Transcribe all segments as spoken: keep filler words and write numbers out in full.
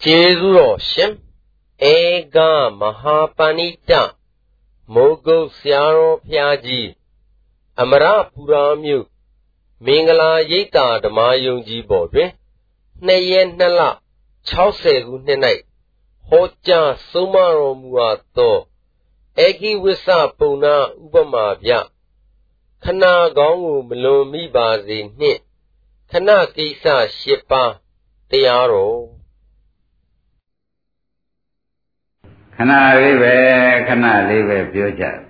Jezuro Shem Ega Mahapanita Mogo Siaro Piaji Amara Puramu Mingala Yeta Damayunji Bodre Nayen Nala Chausehu Nenai Hoja Sumaro Muato Egi Wisa Puna Ubamabya Kana Gongu Mlomi Bazi Nit Kana Kisa Shipa Tiaro Kana Live, Kana Live Puja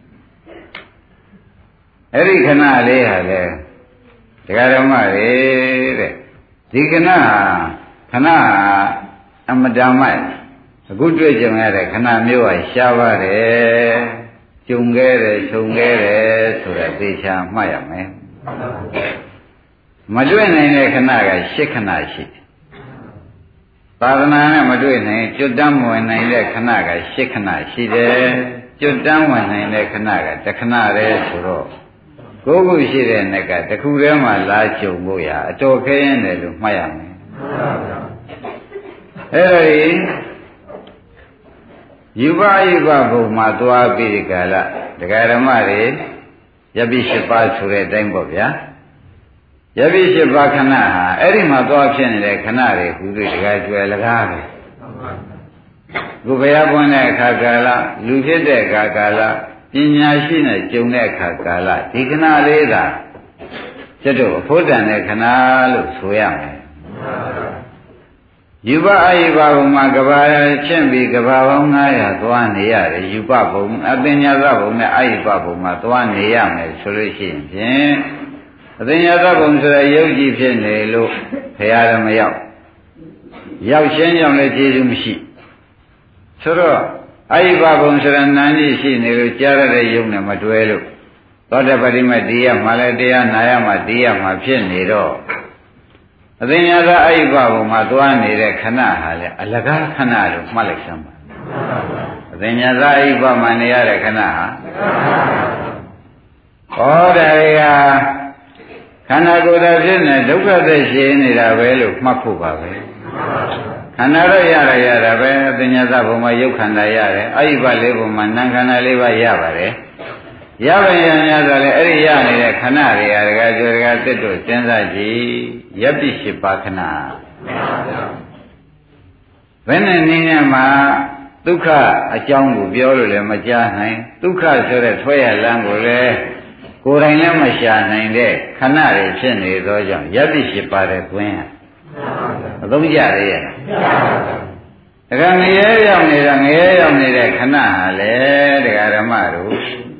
Eri Kana Live, the Garamari, Dikana, Kana Amadamai, a good region at a Kana Mua Shavare, Chungere, Chungere, Suratisha, Mayame. Maduena in a Kanaga, Shikanashi. Padana Maduina, Judam when I let Kanaga, Shikana, she there, Judam when I let Kanaga, the Kanare Suro. Go she there, Nega, the Kurama Lacho Boya, a token of Miami. Hey, Yuba Yuba Matua Bidicala, the Garamari, Yabishipa Sure Dembobia. Yabishi Bakana, Erima Doption in the Canary, who did guide to Elagave. Gubeyabone Kagala, Lucide Gagala, Pinyashina June Kagala, Tikana Leda. Seto, put an a canal, Suyam. Yuba Aiba Magabaya, Chembi Gabavanga, Tuan Yari, Yubabum, Abinyabum, Aibabum, Tuan Yam, solution. Then Yadabum said, Yogi Penelo, Payadam Yao. Yao Shenyam let Jizum Shi. Soro, Aibabum said, Nani Shi, Nero Jara Yuna Matuelo. Toda Padima Dia, Maladia, Nayama Dia, Mapin Nero. Then Yada Aibabum, Matuani, the Kana, Alaga Kana, Malexam. Then Yada Aiba Mania, Kana. Oh, there. Kana Goda Jin, Duka de Shin, Ravelu, Makuba. Kanara Yara Yara, the Yazabuma Yukanda Yare, Aiba Lebuma, Nankana Leva Yavare. Yava Yazale, Eriani, Canary, Gajurato, Tenzaji, Yabishipakana. When a Ninama, Duka, a Jangu, Biolo, Majahai, Duka, so that Toya Langole. Kurana Masha in there, Canary, Chinny, Dojan, Yabishipare, Queen. Longjaria. Rangaya, Rangaya, Canale, the Aramaru.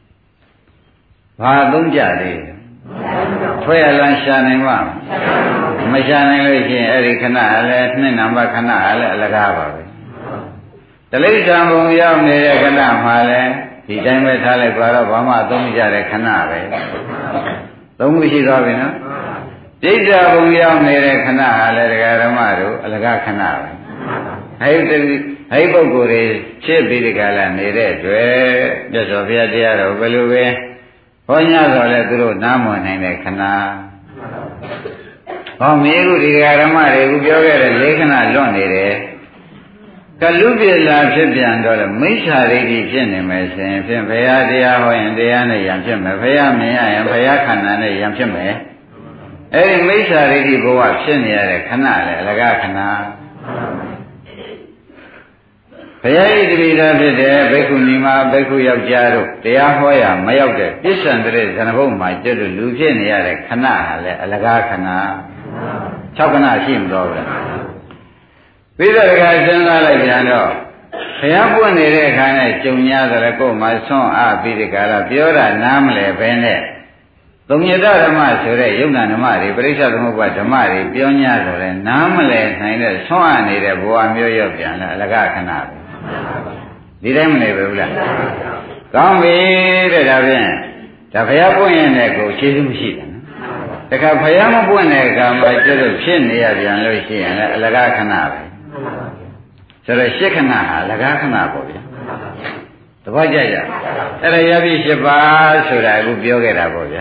Vadunjari. Toyalan Shaning Mam. Mashaning, Eric Canale, Ninamba Canale, Lagava. The lady Jambo Yam, Canamale. He time with Halabara, Bama, don't get a canary. Don't wish it of it. Deja Buyam made a canal, Alagamaru, Alaga canal. Hypogore, Chippy the Gala made it, just of Yadia, Beluwe, Ponya, Letro, Namon in a canal. Oh, Miru the Garamari, who go at a lake and alone it. Kalubia la Pipian dollar, Misha Rigi Genimes, and Pimpaya, and Diana Yamchim, Paya Mea, and Payakana Yamchime. Every Misha Rigi go up, Shenia, Canal, Lagakana. Paya to be loved there, Bekunima, Beku Yabjaro, Deahoya, Mayoke, this Andres, and home my dear Lucinia, Canal, Lagakana. Chapana Shim Dollar. With a guy like Yano, Hayapu near a kind of Junia, the Laco, my son, ah, Pidicala, Piora, Namle, Bene. Domyada Masure, Yunanamari, Brisha Muba Mari, Pionia, and Namle, Nine, Swan, near a boa Myopian, Lagakana. Did I never learn? Come with the Davin. The Hayapu and Echo, Chisum Shitan. The Kapayama Bunega, my little chin, the Avian Lucy, and Lagakana. So the Shikana, Lagakana boy. The Vajaya. And I have Shiba, so I would be okay.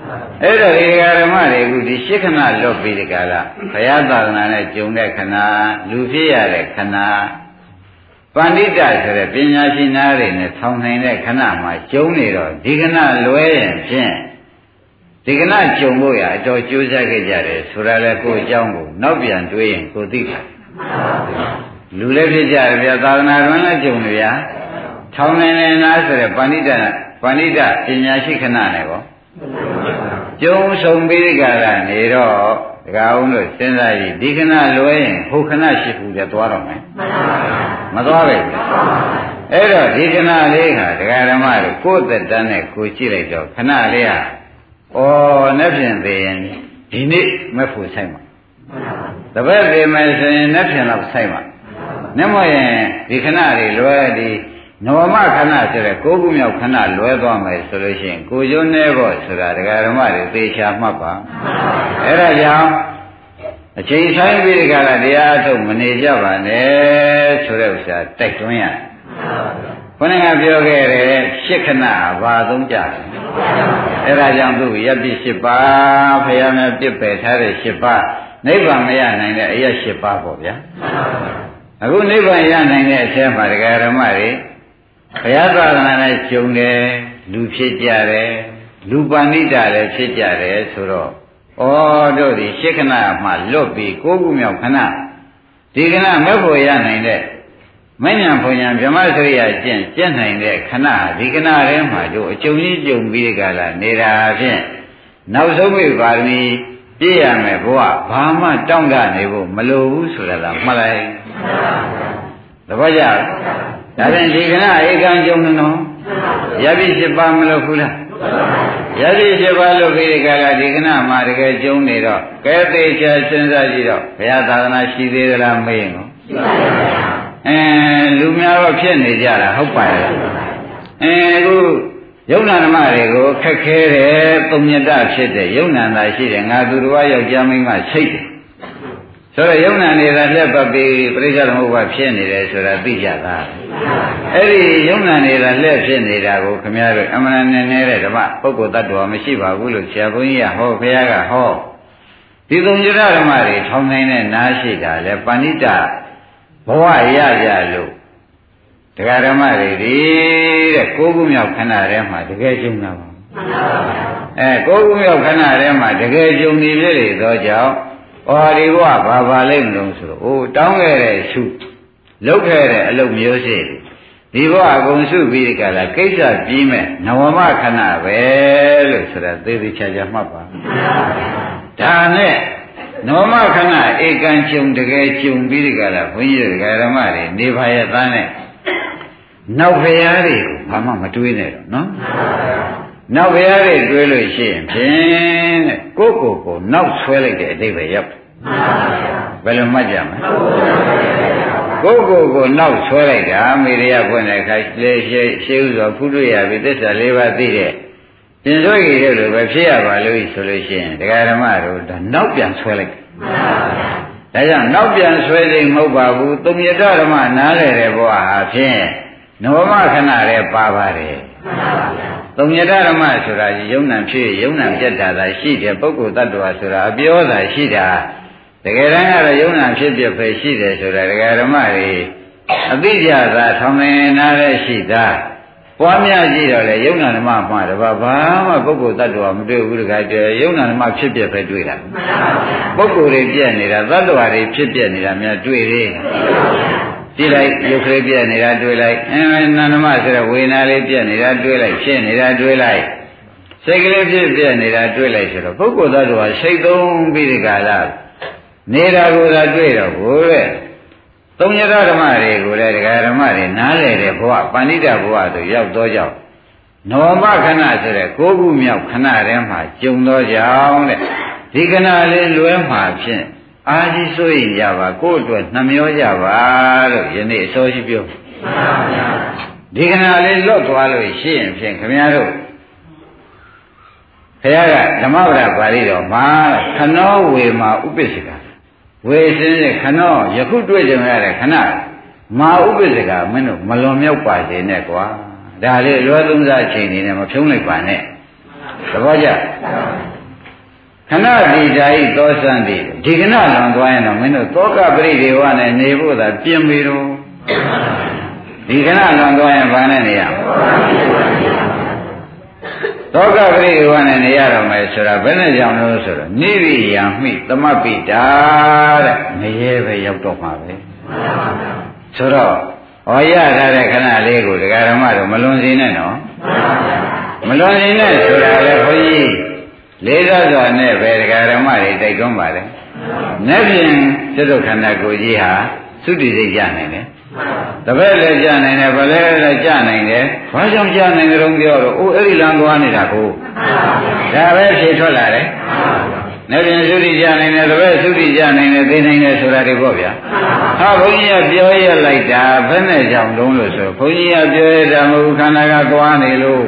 အဲ့တော့ဒီဓမ္မတွေအခုဒီရှစ်ခဏလွတ်ပြီးဒီကလာဘုရားသာသနာနဲ့ကျုံတဲ့ခဏလူဖြစ်ရတဲ့ခဏပဏိတဆိုတဲ့ပညာရှိနာတွေနဲ့ထောင်နိုင်တဲ့ခဏမှာကျုံနေတော့ဒီခဏလွဲရင်ဖြင့်ဒီကနေ့ကြုံဖို့ရအတော်ကြိုးစားခဲ့ကြတယ်ဆိုတာလေကိုယ်အကြောင်းကိုနောက်ပြန်တွေးရင်ကိုသိပါလူလည်းဖြစ်ကြတယ်ဗျာသာသနာ့တွင်လည်းကြုံတယ်ဗျာထောင်နေနေနာဆိုတဲ့ပဏိတပဏိတပညာရှိခဏနဲ့ပေါ့ကြုံဆုံပြီးကြတာနေတော့ဒကာအောင်လို့စဉ်းစားကြည့်ဒီခဏလွဲရင်ဟိုခဏရှိဘူးတဲ့သွားတော့မယ်မသွားပဲအဲ့တော့ဒီခဏလေးကဒကာဓမ္မတို့ကိုယ်သက်တမ်းနဲ့ကိုကြည့်လိုက်တော့ခဏလေးဟာဩနဲ့ဖြင့်သေးရင်ဒီနေ့မဖို့ဆိုင်မှာတပည့်သေးမယ်ဆိုရင်နဲ့ဖြင့်တော့ဆိုင်မှာနမရင်ဒီခဏလေးလွဲဒီနောမခဏဆိုတဲ့ကိုးခုမြောက်ခဏလွဲသွားမယ်ဆိုလို့ရှိရင်ကိုကျိုးနေဖို့ဆိုတာဒကာဓမ္မတွေသေချာမှတ်ပါအဲ့ဒါကြောင့်အချိန်ဆိုင်ပြီးဒီကလာတရားအထုတ်မနေကြပါနဲ့ဆိုတဲ့ဥစ္စာတိုက်တွန်းရတယ်ခொနကပြောခဲ့တယ်ရှစ်ခဏဘာသုံးကြတယ်အဲ့ဒါကြောင့်သူရပ်ပြီးရှစ်ပါးဖရာများပြစ်ပယ်ထားတဲ့ရှစ်ပါးနိဗ္ဗာန်မရနိုင်တဲ့အရာရှစ်ပါးပေါ့ဗျာအခုနိဗ္ဗာန်ရနိုင်တဲ့အချက်မှာဒကာဓမ္မတွေဘုရားသာသနာနဲ့ကျုံတယ်လူဖြစ်ကြတယ်လူပဏိတလည်းဖြစ်ကြတယ်ဆိုတော့ဩတို့ဒီရှစ်ခဏမှလွတ်ပြီးကိုးခုမြောက်ခဏဒီခဏမဲ့ဖို့ရနိုင်တဲ့မဉ္ဇဉ်ဘုံညာဗြဟ္မစရိယကျင့်ကျင့်နိုင်တဲ့ခဏဒီခဏထဲမှာတို့အကျုံကြီးကျုံပြီးကြလာနေတာဖြင့်နောက်ဆုံးမိပါရမီပြည့်ရမယ်ဘဝဘာမှတောင့်တနေဖို့မလိုဘူးဆိုတာကမှတ်လိုက်သဘောကျဒါဖြင့်ဒီခဏဧကံကျုံနော်ရပြီရှိပါမလို့ဘူးလားရပြီရှိပါလို့ပြီးကြလာဒီခဏမှာတကယ်ကျုံနေတော့ကဲသေးချာစဉ်းစားကြည့်တော့ဘုရားသာသနာရှိသေးသလားမေးရင်ကောရှိပါရဲ့အဲလူများတော့ဖြစ်နေကြတာဟုတ်ပါရဲ့အဲအခုယုံနာဓမ္မတွေကိုခက်ခဲတယ်ပုံညတဖြစ်တဲ့ယုံနာသာရှိတယ်ငါသူတော်ယောက်ျားမိန်းမစိတ်တယ်ဆိုတော့ယုံနာနေတာလက်ပတ်ပြီးပြိဿသမုပ္ပါဖြစ်နေတယ်ဆိုတာသိကြတာအဲ့ဒီယုံနာနေတာလက်ဖြစ်နေတာကိုခမည်းတော်အမှန်နဲ့နေတဲ့ဓမ္မပုဂ္ဂိုလ်တ attva မရှိပါဘူးလို့ဆရာဘုန်းကြီးကဟောဘုရားကဟောဒီသုံးကြရဓမ္မတွေထောင်းနိုင်တဲ့နားရှိတာလဲပဏိတဘဝရကြလို့တရားဓမ္မတွေဒီတဲ့ကိုးခုမြောက်ခဏထဲမှာတကယ်ကျုံတာပါအဲကိုးခုမြောက်ခဏထဲမှာတကယ်ကျုံနေပြည့်သောကြောင့်ဩဒီဘဝဘာပါလိမ့်မလို့ဆိုတော့အိုးတောင်းခဲ့တဲ့ရှုလုပ်ခဲ့တဲ့အလုပ်မျိုးရှိဒီဘဝအကုန်ရှုပြီးဒီကလာကိစ္စပြီးမဲ့နဝမခဏပဲလို့ဆိုတာသေသေးချာချာမှတ်ပါဒါနဲ့နဝမခဏဧကံကျုံတကယ်ကျုံပြီးဒီကလာဘုန်းကြီးတို့ဓမ္မတွေနေပါရဲ့သားနဲ့နောက်ဖရာတွေကိုဘာမှမတွေးနဲ့တော့နော်နောက်ဖရာတွေတွေးလို့ရှိရင်ဖြင့်တဲ့ကိုယ့်ကိုယ်ကိုနောက်ဆွဲလိုက်တဲ့အတိတ်ပဲရောက်ဘယ်လိုမှတ်ကြမလဲကိုယ့်ကိုယ်ကိုနောက်ဆွဲလိုက်တာမေရိယဖွင့်တဲ့အခါလေရှိရှိဥစွာဖူးတွေ့ရပြီသစ္စာလေးပါးသိတဲ့ပြင်ဆွဲကြီးတဲ့လိုပဲဖြစ်ရပါလို့ဆိုလို့ရှိရင်ဒကာဓမ္မတို့ဒါနောက်ပြန်ဆွဲလိုက်ဒါကြောင့်နောက်ပြန်ဆွဲခြင်းမဟုတ်ပါဘူးသုံးမြတ်ဓမ္မနားလည်တဲ့ဘဝဟာဖြင့်နဝမခဏလည်းပါပါတယ်သုံးမြတ်ဓမ္မဆိုတာယုံ nant ဖြစ်ယုံ nant ပြတ်တာသာရှိတယ်ပုဂ္ဂိုလ်တ attva ဆိုတာအပြောသာရှိတာတကယ်တမ်းကတော့ယုံ nant ဖြစ်ပြပဲရှိတယ်ဆိုတာဒကာဓမ္မတွေအသိကြသာထောင်နေနာလည်းရှိတာပွားများကြည့်တော့လေယုံ nant ဓမ္မမှာတပါဘာမှပုဂ္ဂိုလ်တ attva မတွေ့ဘူးတခါကျယုံ nant ဓမ္မဖြစ်ပြပဲတွေ့တာပုဂ္ဂိုလ်တွေပြည့်နေတာတ attva တွေဖြစ်ပြနေတာများတွေ့သေးကြည့်လိုက်ရုပ်ကလေးပြည့်နေတာတွေ့လိုက်အင်းနန္ဒမဆိုတဲ့ဝေဒနာလေးပြည့်နေတာတွေ့လိုက်ဖြစ်နေတာတွေ့လိုက်စိတ်ကလေးဖြစ်ပြည့်နေတာတွေ့လိုက်ဆိုတော့ပုဂ္ဂိုလ်သားတို့ဟာစိတ်သုံးပြီးဒီကလာနေတာကိုသာတွေ့တော့ဘိုးတဲ့သုံးညရဓမ္မတွေကိုလည်းဒကာဓမ္မတွေနားလည်တဲ့ဘဝပဏိတဘဝတို့ရောက်တော့ကြောင့်နဝမခဏဆိုတဲ့ကိုးခုမြောက်ခဏထဲမှာကျုံတော့ကြောင့်တဲ့ဒီခဏလေးလွဲမှာဖြင့်အာကြီးဆိုရင်ကြပါကိုယ့်အတွက်နှမျောကြပါလို့ယနေ့အစောရှိပြောဒီခဏလေးလွတ်သွားလို့ရှိရင်ဖြင့်ခင်ဗျားတို့ဘုရားကဓမ္မပဒပါဠိတော်မှာခဏောဝေမာဥပ္ပစ္စကဝေစင်းတဲ့ခဏောယခုတွေ့ကြရတဲ့ခဏမာဥပ္ပစ္စကမင်းတို့မလွန်မြောက်ပါစေနဲ့ကွာဒါလေးလွယ်သုံးစားအချိန်နေနဲ့မဖြုံးလိုက်ပါနဲ့သဘောကျခဏတိဓာဤသောစံတိဒီခဏလွန်သွားရင်တော့မင်းတို့သောကပရိဒေဝနဲ့နေဖို့သာပြင်ပြီတော့ဒီခဏလွန်သွားရင်ဘာနဲ့နေရမလဲသောကပရိဒေဝနဲ့နေရတော့မယ်ဆိုတာဘယ်နဲ့ကြောင့်လို့ဆိုတော့နိရိယံမိသမပိတာတဲ့ငရဲပဲရောက်တော့မှာပဲဆိုတော့ဟောရထားတဲ့ခဏလေးကိုဒကာဓမ္မတို့မလွန်စေနဲ့နော်မလွန်စေနဲ့ဆိုတာလေဘုန်းကြီးလေးစားစွာနဲ့ပဲဒကာဓမ္မတွေတိုက်တွန်းပါလေ။နဲ့ဖြင့်သစ္စာခန္ဓာကိုယ်ကြီးဟာသုတိစိတ်ကြနိုင်တယ်။တပည့်လည်းကြနိုင်တယ်ဗလဲလည်းကြနိုင်တယ်။ဘာကြောင့်ကြနိုင်ကြုံပြောတော့အိုးအဲ့ဒီလမ်းသွားနေတာကိုဒါပဲဖြေထွက်လာတယ်။နဲ့ဖြင့်သုတိကြနိုင်တယ်တပည့်သုတိကြနိုင်တယ်သိနိုင်တယ်ဆိုတာတွေပေါ့ဗျာ။ဟာဘုန်းကြီးကပြောရလိုက်တာဘယ်နဲ့ကြောင့်လုံးလို့ဆိုဘုန်းကြီးကပြောရတာမဟုတ်ခန္ဓာကသွားနေလို့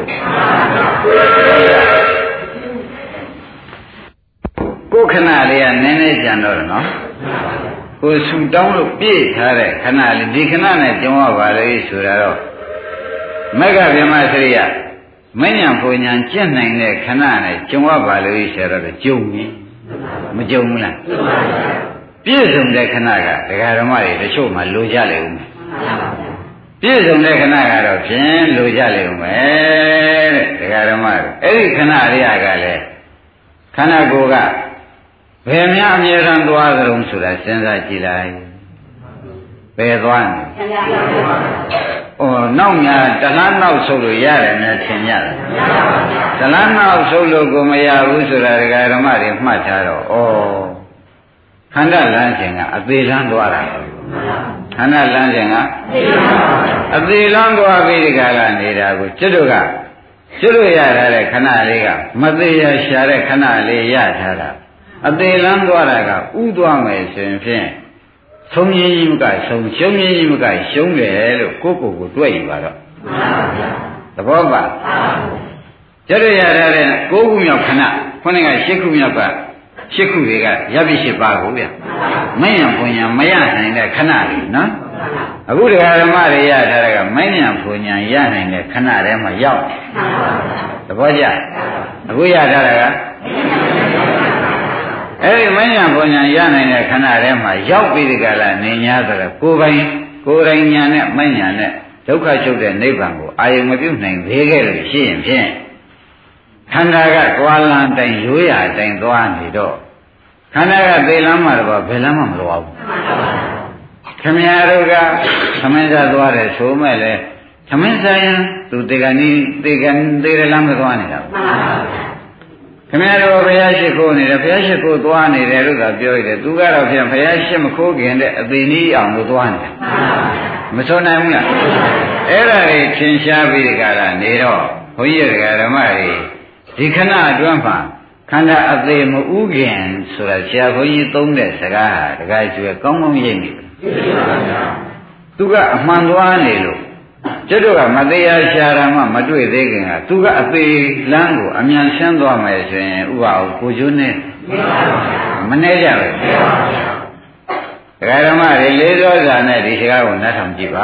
ကိုယ်ခဏလေးကနည်းနည်းကြံတော့တယ်နော်ကိုယ်ဆူတောင်းလို့ပြည့်ထားတဲ့ခဏလေးဒီခဏနဲ့ကြုံရပါလေဆိုတာတော့မက္ခဗြဟ္မစရိယမဉ္ဇဉ်ပူညာကျင့်နိုင်တဲ့ခဏနဲ့ကြုံရပါလေဆိုတော့ကြုံပြီမကြုံဘူးလားပြည့်စုံတဲ့ခဏကဒကာဓမ္မတွေတချို့မှလိုကြလေဦးမယ်ပြည့်စုံတဲ့ခဏကတော့ဖြင့်လိုကြလေဦးမယ်တဲ့ဒကာဓမ္မတွေအဲ့ဒီခဏလေးကလည်းခန္ဓာကိုယ်ကဘယ်များအမြဲတမ်းသွားကြုံဆိုတာစဉ်းစားကြည့်လိုက်ဘယ်သွားနေဩနောက်များတလားနောက်ဆုပ်လို့ရတယ်များထင်ရတယ်တလားနောက်ဆုပ်လို့ကိုမရဘူးဆိုတာဒကာဓမ္မတွေမှတ်ထားတော့ဩခန္ဓာလမ်းခြင်းကအသေးလမ်းသွားတာခန္ဓာလမ်းခြင်းကအသေးလမ်းသွားပြီးဒီကလာနေတာကိုကျွတ်တို့ကကျွတ်လို့ရထားတဲ့ခဏလေးကမသေးရရှာတဲ့ခဏလေးရထားတာအသေးလန်းသွားတာကဥသွားမယ်ဆိုရင်ဖြင့်ဆုံးရင်းကြီးမကဆုံးရှုံးရင်းကြီးမကရှုံးတယ်လို့ကိုယ့်ကိုယ်ကိုတွေ့ယူပါတော့သဘောပါကျရရထားတဲ့ကိုးခုမြောက်ခဏခုနကရှစ်ခုမြောက်ကရှစ်ခုတွေကရပ်ပြီးရှစ်ပါးကိုဗျမဉ္ဇဉ်ဘုံညာမရနိုင်တဲ့ခဏတွေနော်အခုတရားဓမ္မတွေရထားတဲ့ကမဉ္ဇဉ်ဘုံညာရနိုင်တဲ့ခဏထဲမှာရောက်သဘောကျအခုရထားတဲ့ကအဲ့ဒီမဉ္ဇဉ်ဘုံညာရနိုင်တဲ့ခဏထဲမှာရောက်ပြီးဒီကလာနေ냐ဆိုတော့ကိုယ်ပိုင်ကိုယ်တိုင်ညာနဲ့မဉ္ဇဉ်နဲ့ဒုက္ခချုပ်တဲ့နိဗ္ဗာန်ကိုအာရုံမပြုနိုင်သေးခဲ့လို့ရှိရင်ဖြင့်ခန္ဓာကသွားလမ်းတိုင်းရိုးရာတိုင်းသွားနေတော့ခန္ဓာကသေလမ်းမှာတော့ဘယ်လမ်းမှမသွားဘူးခမည်းတော်ကသမင်းစားသွားတယ်ဆိုမဲ့လေသမင်းစားရင်သူတေကနီတေကန်တေရလမ်းမသွားနေတာခမည်းတော်ဘုရားရှိခိုးနေတယ်ဘုရားရှိခိုးသွားနေတယ်လို့သာပြောရတယ်သူကတော့ပြန်ဘုရားရှိမခိုးခင်တဲ့အသေးနည်းအောင်လို့သွားနေတာမဆိုနိုင်ဘူးလားအဲ့ဒါတွေသင်ရှားပြီးဒီကလာနေတော့ဘုန်းကြီးဓမ္မတွေဒီခဏအတွင်းမှာခန္ဓာအသေးမဥခင်ဆိုတာဆရာဘုန်းကြီးသုံးတဲ့စကားဟာတခါကျွဲကောင်းကောင်းရိပ်နေတယ်သူကအမှန်သွားနေလို့ကျွတ်တို့ကမတရားရှာတာမှမတွေ့သေးခင်ကသူကအသေးလမ်းကိုအမြန်ရှင်းသွားမယ်ဆိုရင်ဥပအောင်ကိုကျွန်းနဲ့မနေကြဘူးဒကာဓမ္မတွေလေးသောစာနဲ့ဒီစကားကိုနားထောင်ကြည့်ပါ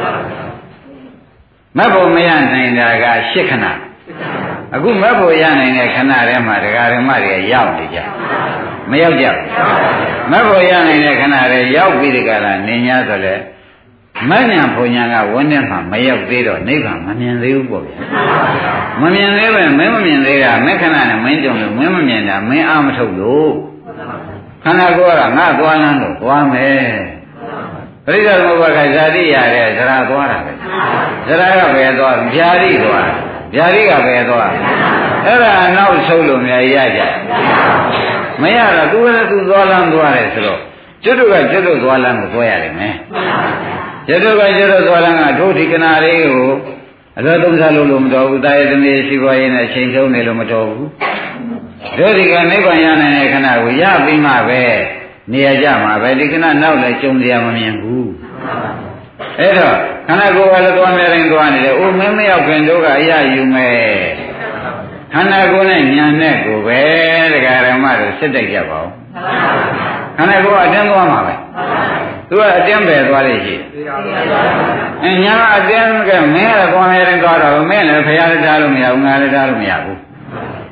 မတ်ဖို့မရနိုင်တာကရှစ်ခဏအခုမတ်ဖို့ရနိုင်တဲ့ခဏထဲမှာဒကာဓမ္မတွေရောက်နေကြမရောက်ကြဘူးမတ်ဖို့ရနိုင်တဲ့ခဏထဲရောက်ပြီးဒီကလာနေ냐ဆိုလဲမဉ္ဇဉ်ဘုံညာကဝန်းထဲမှာမရောက်သေးတော့နိဗ္ဗာန်မမြင်သေးဘူးပေါ့ဗျာမမြင်သေးပဲမင်းမမြင်သေးတာမင်းခဏနဲ့မင်းကြုံလို့မင်းမမြင်တာမင်းအာမထုတ်လို့ခန္ဓာကိုယ်ကငါသွားလန်းလို့သွားမယ်ပရိစ္ဆေသမုပ္ပါဒ်ကဇာတိရတဲ့ဇရာသွားတာပဲဇရာကဘယ်သွားဗျာတိသွားဗျာတိကဘယ်သွားအဲ့ဒါနောက်ဆုံးလို့များရကြမရတော့သူလည်းသူသွားလန်းသွားတယ်ဆိုတော့ကျွတ်တို့ကကျွတ်တို့သွားလန်းကိုသွားရတယ်မယ်ကျွတ်တို့ကကျွတ်တို့သွားလန်းကတို့ဒီကနာလေးကိုအလောသုံးစားလို့လို့မတော်ဘူးတာယသမီးရှိပွားရင်းနဲ့ချိန်ဆုံးနေလို့မတော်ဘူးတို့ဒီကနိဗ္ဗာန်ရနိုင်တဲ့ခဏကိုရပြီးမှပဲနေရကြမှာပဲဒီခဏနောက်လည်းကြုံစရာမမြင်ဘူးအဲ့တော့ခန္ဓာကိုယ်ကလည်းသွားနေတိုင်းသွားနေတယ်အိုးမင်းမရောက်ခင်တို့ကအရာယူမယ်ခန္ဓာကိုယ်နဲ့ညာနဲ့ကိုပဲတရားဓမ္မတို့စစ်တိုက်ကြပါဦးခန္ဓာကိုယ်အတင်းသွားမှာပဲသူကအတင်းပဲသွားလိမ့်ရှိအင်းညာအတင်းကမင်းကသွားနေတိုင်းသွားတော့မင်းလည်းဖရာလည်းထားလို့မရဘူးငါလည်းထားလို့မရဘူး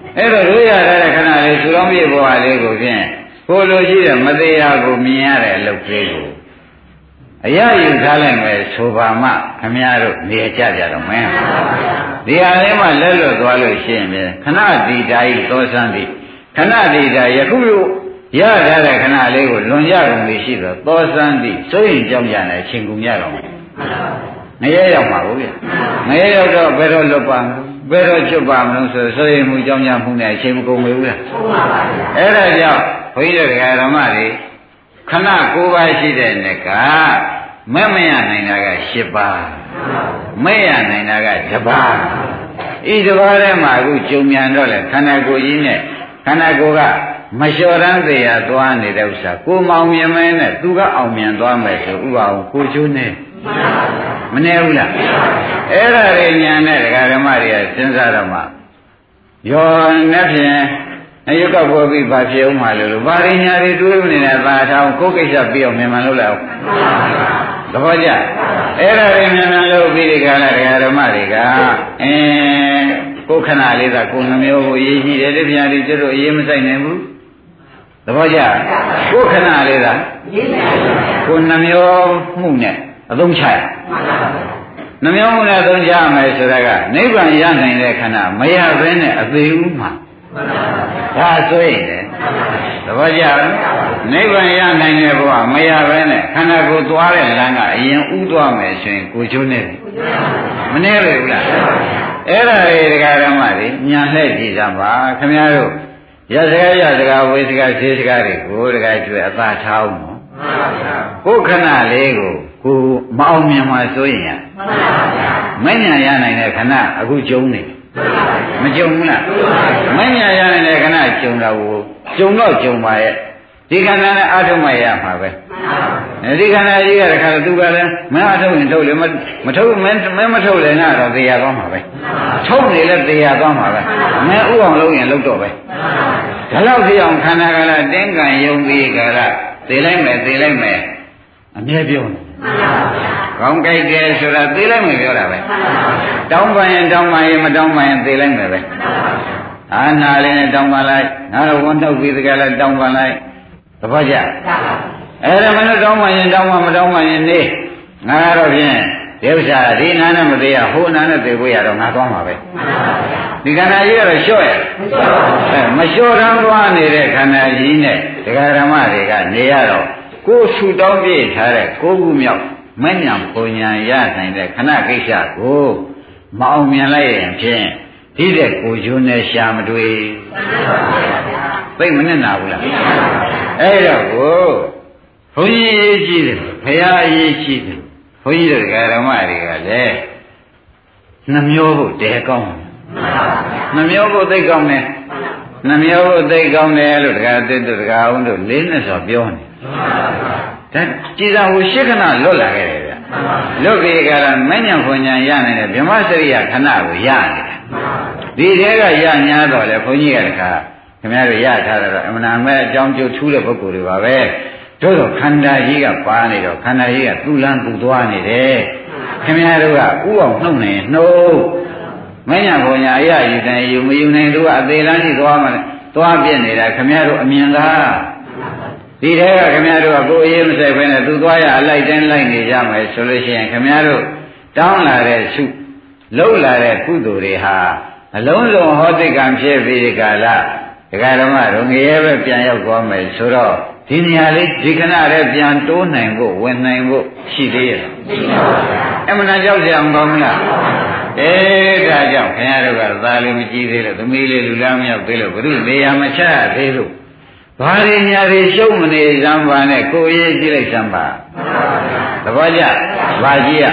အဲ့တော့တို့ရတဲ့ခဏလေးသူတော်ပြေဘဝလေးကိုဖြင့်ကိုလိုရှိတဲ့မတရားကိုမြင်ရတဲ့အလုပ်လေးကိုအရယူထားလိုက်မယ်ဆိုပါမှခမည်းတော်နေကြကြတော့မင်းဒီဟာလေးမှလက်လွတ်သွားလို့ရှိရင်ခဏတိတာဤသောစံတိခဏတိတာယခုရထားတဲ့ခဏလေးကိုလွန်ကြကုန်ပြီရှိတော့သောစံတိစိုးရင်ကြောက်ကြတဲ့အချိန်ကုန်ရတော့မယ်ငရဲရောက်မှာဘူးဗျငရဲရောက်တော့ဘယ်တော့လွတ်ပါမလို့ဘယ်တော့ချွတ်ပါမလို့ဆိုစိုးရင်မှုကြောက်ကြမှုနဲ့အချိန်မကုန်ဘူးလားအဲ့ဒါကြောင့်ဘုန်းကြီးတို့ဓမ္မတွေခဏ၉ပါးရှိတဲ့နေ့ကမမရနိုင်တာက၈ပါးမရနိုင်တာကတစ်ပါးဤတစ်ပါးထဲမှာအခုကြုံမြန်တော့လေခန္ဓာကိုယ်ကြီးနဲ့ခန္ဓာကိုယ်ကမလျှော်ရမ်းသေးရသွားနေတဲ့ဥစ္စာကိုမောင်မြင်မဲနဲ့သူကအောင်မြင်သွားမယ်ဆိုဥပအောင်ကိုချိုးနေမနေဘူးလားအဲ့ဒါတွေညာနဲ့ဒကာဓမ္မတွေကစဉ်းစားတော့မှရောနဲ့ဖြင့်အယုတ်ကပေါ်ပြီးဗာဖြစ်အောင်မှလို့ဗာရညာတွေတွေးနေတဲ့သာထောင်ကိုယ်ကိစ္စပြီးအောင်မြန်မှန်လုပ်လိုက်အောင်သဘောကျအဲ့ဒါတွေမြန်မြန်လုပ်ပြီးဒီကလာဒကာဓမ္မတွေကအင်းကိုယ်ခဏလေးသာကိုယ်နှမျိုးကိုရေးရှိတယ်တပြားဒီကျတော့အေးမဆိုင်နိုင်ဘူးသဘောကျကိုယ်ခဏလေးသာကိုယ်နှမျိုးမှုနဲ့အသုံးချရနှမျိုးမှုနဲ့အသုံးချရမယ်ဆိုတာကနိဗ္ဗာန်ရနိုင်တဲ့ခဏမရဘဲနဲ့အသေးဦးမှာဒါဆိုရင်လေသဘောကျနိဗ္ဗာန်ရနိုင်တဲ့ဘဝမရဘဲနဲ့ခန္ဓာကိုယ်သွားတဲ့လမ်းကအရင်ဥသွားမယ်ဆိုရင်ကိုချိုးနေတယ်မနေရဘူးလားအဲ့ဒါတွေဒကာဓမ္မတွေညာလှည့်ကြည့်ကြပါခင်ဗျားတို့ရစကားရစကားဝေစကားဈေးစကားတွေကိုဒကာကျွဲအသာထားအောင်နော်ကိုယ်ခဏလေးကိုကိုမအောင်မြင်မှဆိုရင်ရမဉ္ဇဏ်ရနိုင်တဲ့ခဏအခုကျုံနေမကြုံဘူးလားမဉ္ဇဏ်ရနိုင်တဲ့ခဏကျုံတာကိုကျုံတော့ကျုံပါရဲ့ဒီခန္ဓာနဲ့အထုံးမရမှာပဲဒီခန္ဓာကြီးကတခါသူကလည်းမအထုံးရင်ထုတ်လေမထုတ်မမထုတ်လည်းတော့သေရသွားမှာပဲထုတ်နေလည်းသေရသွားမှာပဲမဥအောင်လုံးရင်လုံးတော့ပဲဒါတော့ဒီအောင်ခန္ဓာကလည်းတင်းကံယုံပြီးကြလားသေလိုက်မယ်သေလိုက်မယ်အမြဲပြောနေကောင်းကြိုက်တယ်ဆိုတာသေလိုက်မယ်ပြောတာပဲတောင်းပန်ရင်တောင်းပန်ရင်မတောင်းပန်ရင်သေလိုက်မယ်ပဲအာနာလေးနဲ့တောင်းပန်လိုက်ငါတော့ဝန်ထုတ်ပြီးတကယ်လည်းတောင်းပန်လိုက်သဘောကျအဲ့ဒါမလို့တောင်းပန်ရင်တောင်းပန်မတောင်းပန်ရင်နေငါတော့ဖြင့်ဒီဥစ္စာဒီနာနဲ့မသေးရဟိုနာနဲ့သေဖို့ရတော့ငါသွားမှာပဲဒီခန္ဓာကြီးကတော့လျှော့ရအဲမလျှော့တမ်းသွားနေတဲ့ခန္ဓာကြီးနဲ့ဒကာဓမ္မတွေကနေရတော့ကိုယ်ဆူတောင်းပြည့်ထားတဲ့ကိုယ်ခုမြောက်မဉ္ဇဉ်ပုံညာရနိုင်တဲ့ခဏကိစ္စကိုမအောင်မြင်လိုက်ရင်ဖြင့်ဒီတဲ့ကိုကျွန်းနဲ့ရှာမတွေ့သိမနဲ့နာဘူးလားအဲ့တော့ကိုဘုန်းကြီးရေးကြည့်တယ်ဘုရားရေးကြည့်တယ်ဘုန်းကြီးတို့ဓမ္မတွေကလည်းနှမျိုးဖို့တဲကောင်းတယ်နှမျိုးဖို့သိကောင်းတယ်နှမျိုးဖို့သိကောင်းတယ်လို့တရားသစ်တို့တရားအောင်တို့လေးနဲ့ဆိုပြောနေဒါကြည်သာဟိုရှစ်ခဏလွတ်လာခဲ့တယ်ဗျလွတ်ပြီးကြတာမဉ္ဇဉ်ဖွဉ္ဇဉ်ရနိုင်တယ်ဗြဟ္မစရိယခဏကိုရနေတာဒီထဲကရညာတော့လေဘုန်းကြီးကတခါခင်ဗျားတို့ရထားတော့အမှန်အမဲ့အကြောင်းကျိုးထူးတဲ့ပုဂ္ဂိုလ်တွေပါပဲတို့တော့ခန္ဓာကြီးကပါနေတော့ခန္ဓာကြီးကသူ့လန်းသူ့သွားနေတယ်ခင်ဗျားတို့ကဥအောင်နှုတ်နေနှုတ်မဉ္ဇဉ်ဖွဉ္ဇဉ်အရာယူတယ်ယူမယူနိုင်သူကအသေးလန်းကြီးသွားမှသွားပြစ်နေတာခင်ဗျားတို့အမြင်သာဒီထဲကခင်ဗျားတို့ကကိုယ်ရေးမဆိုင်ဘဲနဲ့သူသွားရအလိုက်တိုင်းလိုက်နေကြမယ်ဆိုလို့ရှိရင်ခင်ဗျားတို့တောင်းလာတဲ့စုလှုပ်လာတဲ့ကုသိုလ်တွေဟာအလုံးစုံဟောတိကံဖြစ်ပြီးကြလားဒကာဓမ္မတို့ငရဲပဲပြန်ရောက်သွားမယ်ဆိုတော့ဒီနေရာလေးဒီခဏလေးပြန်တိုးနိုင်ဖို့ဝင်နိုင်ဖို့ရှိသေးရဲ့အမှန်တရားကြောက်ကြမကောင်းဘူးလားအဲဒါကြောင့်ခင်ဗျားတို့ကသာလေးမကြည့်သေးလို့သမီးလေးလူလားမရောက်သေးလို့ဘုရုနေရာမချသေးလို့ဘာရင်းညာတွေရှုံးမနေစမ်းပါနဲ့ကိုယ်ရေးကြည့်လိုက်စမ်းပါသဘောကျဘာကြည့်ရ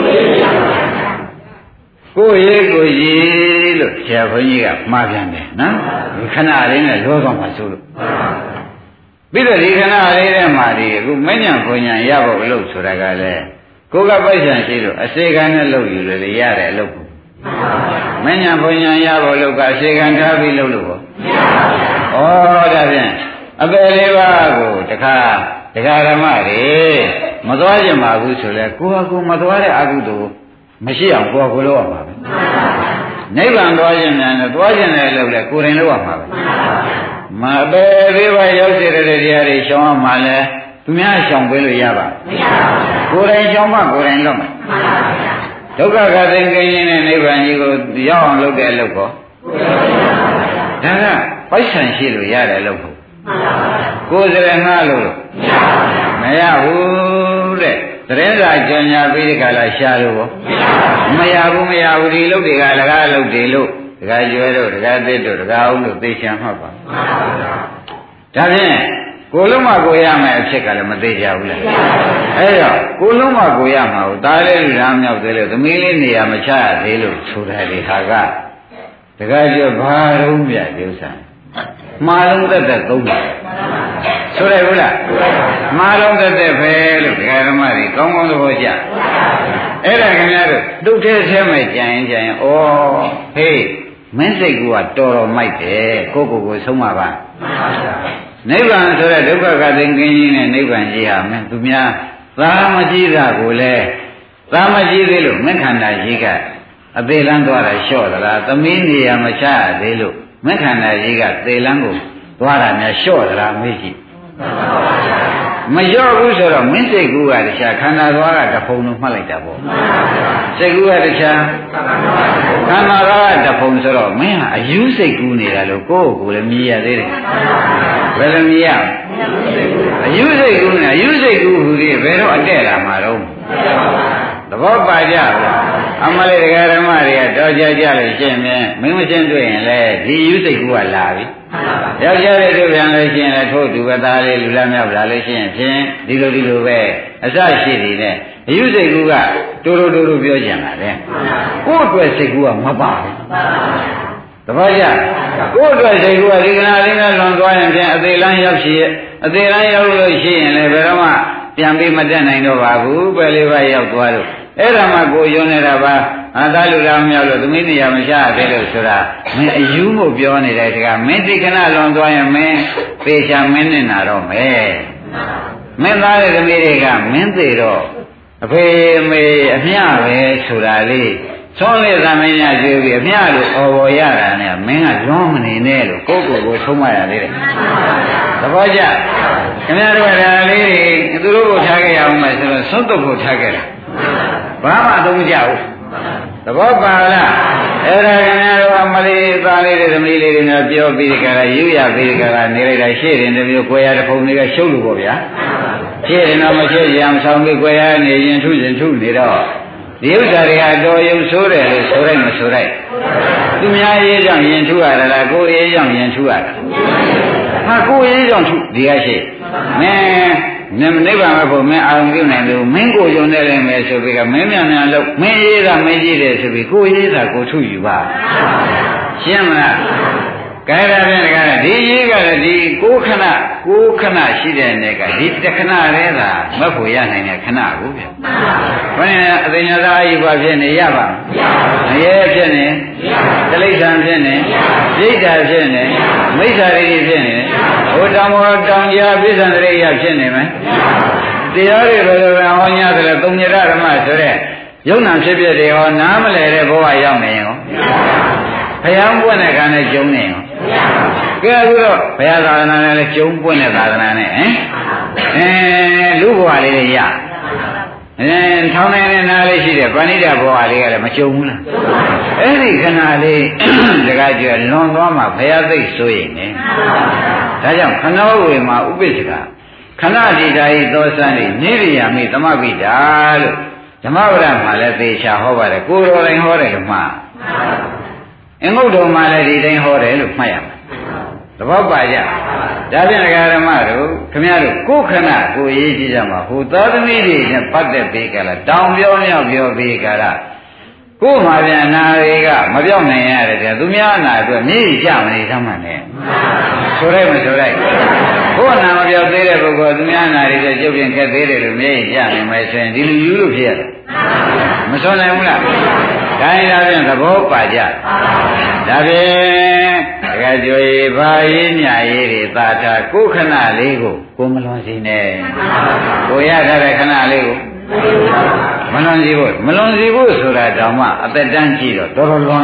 ကိုယ်ရေးကိုကြည့်လို့ဆရာဘုန်းကြီးကမှားပြန်တယ်နော်ဒီခဏလေးနဲ့လောကောင်းမှဆိုလို့ပြီးတော့ဒီခဏလေးထဲမှာဒီအခုမဉ္ဇဉ်ဖွဉ္ဇဉ်ရဖို့အလုပ်ဆိုတာကလည်းကိုယ်ကပိုက်ဆံရှိလို့အစေခံနဲ့လုပ်ယူလို့ရတဲ့အလုပ်ကိုမဉ္ဇဉ်ဖွဉ္ဇဉ်ရဖို့လုပ်ကအစေခံထားပြီးလုပ်လို့ပေါ့ဩဒါဖြင့်အပယ်လေးပါးကိုတခါဒကာဓမ္မတွေမသွားကြပါဘူးဆိုလဲကိုယ်ကကိုယ်မသွားတဲ့အကုသိုလ်မရှိအောင်ကိုယ်ကိုယ်လုပ်ရမှာပဲနိဗ္ဗာန်သွားခြင်းများနဲ့သွားခြင်းလည်းလုပ်လဲကိုယ်တိုင်လုပ်ရမှာပဲမပဲသေးပါရောက်စေတဲ့တရားတွေရှောင်ရမှာလဲသူများရှောင်ပေးလို့ရပါမရပါဘူးကိုယ်တိုင်ရှောင်မှကိုယ်တိုင်လုပ်မယ်မှန်ပါဗျာဒုက္ခကသိင်ကင်းခြင်းနဲ့နိဗ္ဗာန်ကြီးကိုရောက်အောင်လုပ်တဲ့အလုပ်ကောဒါကပိုက်ဆံရှိလို့ရတယ်လို့ဟုတ်ကိုယ်စရငါလို့မရဘူးတဲ့သတင်းစာကြော်ညာပြီးဒီကလာရှာလို့မရဘူးမရဘူးဒီလုပ်တွေကလကားလုပ်တွေလို့ဒကာကျွဲတို့ဒကာသစ်တို့ဒကာအောင်တို့သိချင်မှတ်ပါဒါဖြင့်ကိုလုံးမကိုရမယ်အဖြစ်ကလည်းမသိကြဘူးလားအဲ့တော့ကိုလုံးမကိုရမှာကိုသားလေးလူသားမြောက်သေးလို့သမီးလေးနေရာမချရသေးလို့ဆိုတာဒီဟာကဒကာကျွဲဘာလုံးပြဒီဥစ္စာမှားလုံးသက်သက်သုံးတယ်ဆိုရဘူးလားမှားလုံးသက်သက်ပဲလို့ဒကာဓမ္မတွေကောင်းကောင်းသဘောကျအဲ့ဒါခင်ဗျားတို့တုတ်သေးသေးမဲ့ကြံရင်ကြံရင်ဩဟေးမင်းစိတ်ကတော်တော်မိုက်တယ်ကိုကိုကိုဆုံးပါပါနိဗ္ဗာန်ဆိုတဲ့ဒုက္ခကသိင်ကင်းကြီးနဲ့နိဗ္ဗာန်ကြီးဟာမင်းသူများသာမကြည့်တာကိုလည်းသာမကြည့်သေးလို့မင်းခန္ဓာကြီးကအသေးလန်းသွားတာလျှော့သလားသမီးနေရာမချရသေးလို့မင်းခန္ဓာကြီးကသေလန်းကိုသွားတာများလျှော့သလားမေးကြည့်မလျော့ဘူးဆိုတော့မင်းစိတ်ကူးကတခြားခန္ဓာသွားကတဖုံလို့မှတ်လိုက်တာပေါ့စိတ်ကူးကတခြားခန္ဓာသွားကတဖုံဆိုတော့မင်းဟာအယူစိတ်ကူးနေတာလို့ကိုယ့်ကိုယ်လည်းမြည်ရသေးတယ်ဘယ်လိုမြည်ရအယူစိတ်ကူးနေအယူစိတ်ကူးဟူသေးဘယ်တော့အတဲ့လာမှာတော့သဘောပါကြလားအမလေးတရားဓမ္မတွေကတော်ကြကြလို့ရှင်းမြင်မင်းမရှင်းတွေ့ရင်လေဒီယူစိတ်ကူးကလာပြီယောက်ျားလေးတို့ပြန်လို့ရှိရင်လည်းထို့တူပဲသားလေးလူလားမြောက်လာလို့ရှိရင်ဖြင့်ဒီလိုဒီလိုပဲအစရှိနေတဲ့အယူစိတ်ကူးကတူတူတူတူပြောကြတာလေကိုယ့်အတွက်စိတ်ကူးကမပါဘူးသဘောကျကိုယ့်အတွက်စိတ်ကူးကဒီကနာလေးနဲ့လွန်သွားရင်ဖြင့်အသေးလန်းရောက်ရှိရဲ့အသေးလန်းရောက်လို့ရှိရင်လည်းဘယ်တော့မှပြန်ပြီးမတက်နိုင်တော့ပါဘူးပဲလေးပါရောက်သွားလို့အဲ့ဒါမှကိုယွန်းနေတာပါအာသာလူလားမြောက်လို့သမီးနေရာမချသေးလို့ဆိုတာမင်းအယူမို့ပြောနေတယ်တကမင်းဒီကနလွန်သွားရင်မင်းပေချာမင်းနဲ့နာတော့မယ်မင်းသားရဲ့သမီးတွေကမင်းသေးတော့အဖေမေအမျှပဲဆိုတာလေးသုံးလေးသမင်းရကျွေးပြီးအမျှလို့អော်ပေါ်ရတာနဲ့မင်းကလွန်မနေနဲ့လို့ကိုယ့်ကိုယ်ကိုဆုံးမရသေးတယ်သဘောကျခင်ဗျားတို့ကဒါလေးတွေသူတို့ကိုထားခဲ့ရအောင်မယ်ဆိုတော့သုံးတုပ်ကိုထားခဲ့တာဘာမှအသုံးမကျဘူးသဘောပါလားအဲ့ဒါခင်ဗျားတို့အမလေးသားလေးတွေသမီးလေးတွေနဲ့ပြောပြီးကြတာယူရပြီးကြတာနေလိုက်တာရှေ့ရင်တမျိုးကိုယ်ရတဲ့ပုံတွေကရှုပ်လို့ပေါ့ဗျာရှေ့ရင်တော့မရှေ့ရအောင်ဆောင်ပြီးကိုယ်ရနေရင်ထုရင်ထုနေတော့ဒီဥစ္စာတွေဟာတော်ရုံဆိုးတယ်လို့ဆိုလိုက်မဆိုလိုက်သူများရေးကြောင့်ရင်ထုရတာလားကိုယ်ရေးကြောင့်ရင်ထုရတာဟာကိုယ်ရေးကြောင့်ထုဒီကရှိမင်းနိဗ္ဗာန်မဖို့မင်းအာရုံပြုနိုင်လို့မင်းကိုယုံနေလိမ့်မယ်ဆိုပြီးကမင်းမြန်မြန်လို့မင်းရေးတာမင်းကြည့်တယ်ဆိုပြီးကိုရေးတာကိုထုယူပါရှင်းမလားကဲဒါဖြင့်ကဒီရေးကလည်းဒီကိုခဏကိုခဏရှိတဲ့နေ့ကဒီတခဏလေးသာမဖို့ရနိုင်တဲ့ခဏကိုဗျဘယ်နဲ့အသိဉာဏ်သာအယူပါဖြစ်နေရပါမရဲဖြစ်နေတိလိစ္ဆာန်ဖြစ်နေပြိတ္တာဖြစ်နေမိစ္ဆာရိတိဖြစ်နေဟိုတောင်ပေါ်တောင်ကြားပြစ္ဆန္ဒရိယဖြစ်နေမယ်တရားတွေဘယ်လိုလဲဟောညာတယ်သုံးညရဓမ္မဆိုတဲ့ယုံနာဖြစ်ဖြစ်တွေဟောနားမလဲတဲ့ဘဝရောက်နေရောဘုရားပွင့်တဲ့ခါနဲ့ကျုံနေရောကဲအခုတော့ဘုရားသာသနာနဲ့လည်းကျုံပွင့်တဲ့သာသနာနဲ့ဟင်အဲလူဘဝလေးတွေရအဲထောင်းနေတဲ့နားလေးရှိတဲ့ပဏိတဘဝလေးကလည်းမကျုံဘူးလားအဲ့ဒီခဏလေးတကားကျွလွန်သွားမှဘုရားသိဆိုရင်ねဒါကြောင့်ခဏဝေမှာဥပိ္ပခခဏတိတာဤသောစံဤနိရိယာမိသမပိတာလို့ဓမ္မဝရမှာလည်းသေချာဟောပါတယ်ကိုယ်တော်တိုင်ဟောတယ်လို့မှားအင်္ဂုတ္တမှာလည်းဒီတိုင်းဟောတယ်လို့မှတ်ရမယ်သဘောပါကြဒါဖြင့်ဒကာဓမ္မတို့ခမရတို့ကိုယ်ခဏကိုယ်ရေးကြည့်ကြမှာဟိုသာသမီတွေနဲ့ပတ်သက်ပြီးကြလားတောင်ပြောမြောက်ပြောပြီးကြလားကိုယ်မှာပြန်နာတွေကမပြောင်းနိုင်ရတယ်တဲ့သူများနာအတွက်မြည်ကြမနေသမှန်နဲ့ဆိုလိုက်မဆိုလိုက်ကိုယ်နာမပြောသေးတဲ့ပုဂ္ဂိုလ်သူများနာတွေကျုပ်ပြင်ခက်သေးတယ်လို့မြည်ကြနေမယ်ဆိုရင်ဒီလူယူလို့ဖြစ်ရတယ်မဆိုနိုင်ဘူးလားဒါရင်ဒါဖြင့်သဘောပါကြဒါဖြင့်တကယ်ကြွေဘာရေးညာရေးတွေသာတာကိုယ်ခဏလေးကိုကိုမလွန်စီနဲ့ကိုရထားတဲ့ခဏလေးကိုမလွန်စီဖို့မလွန်စီဖို့ဆိုတာတောင်မှအသက်တန်းကြည့်တော့တော်တော်လွန်လာ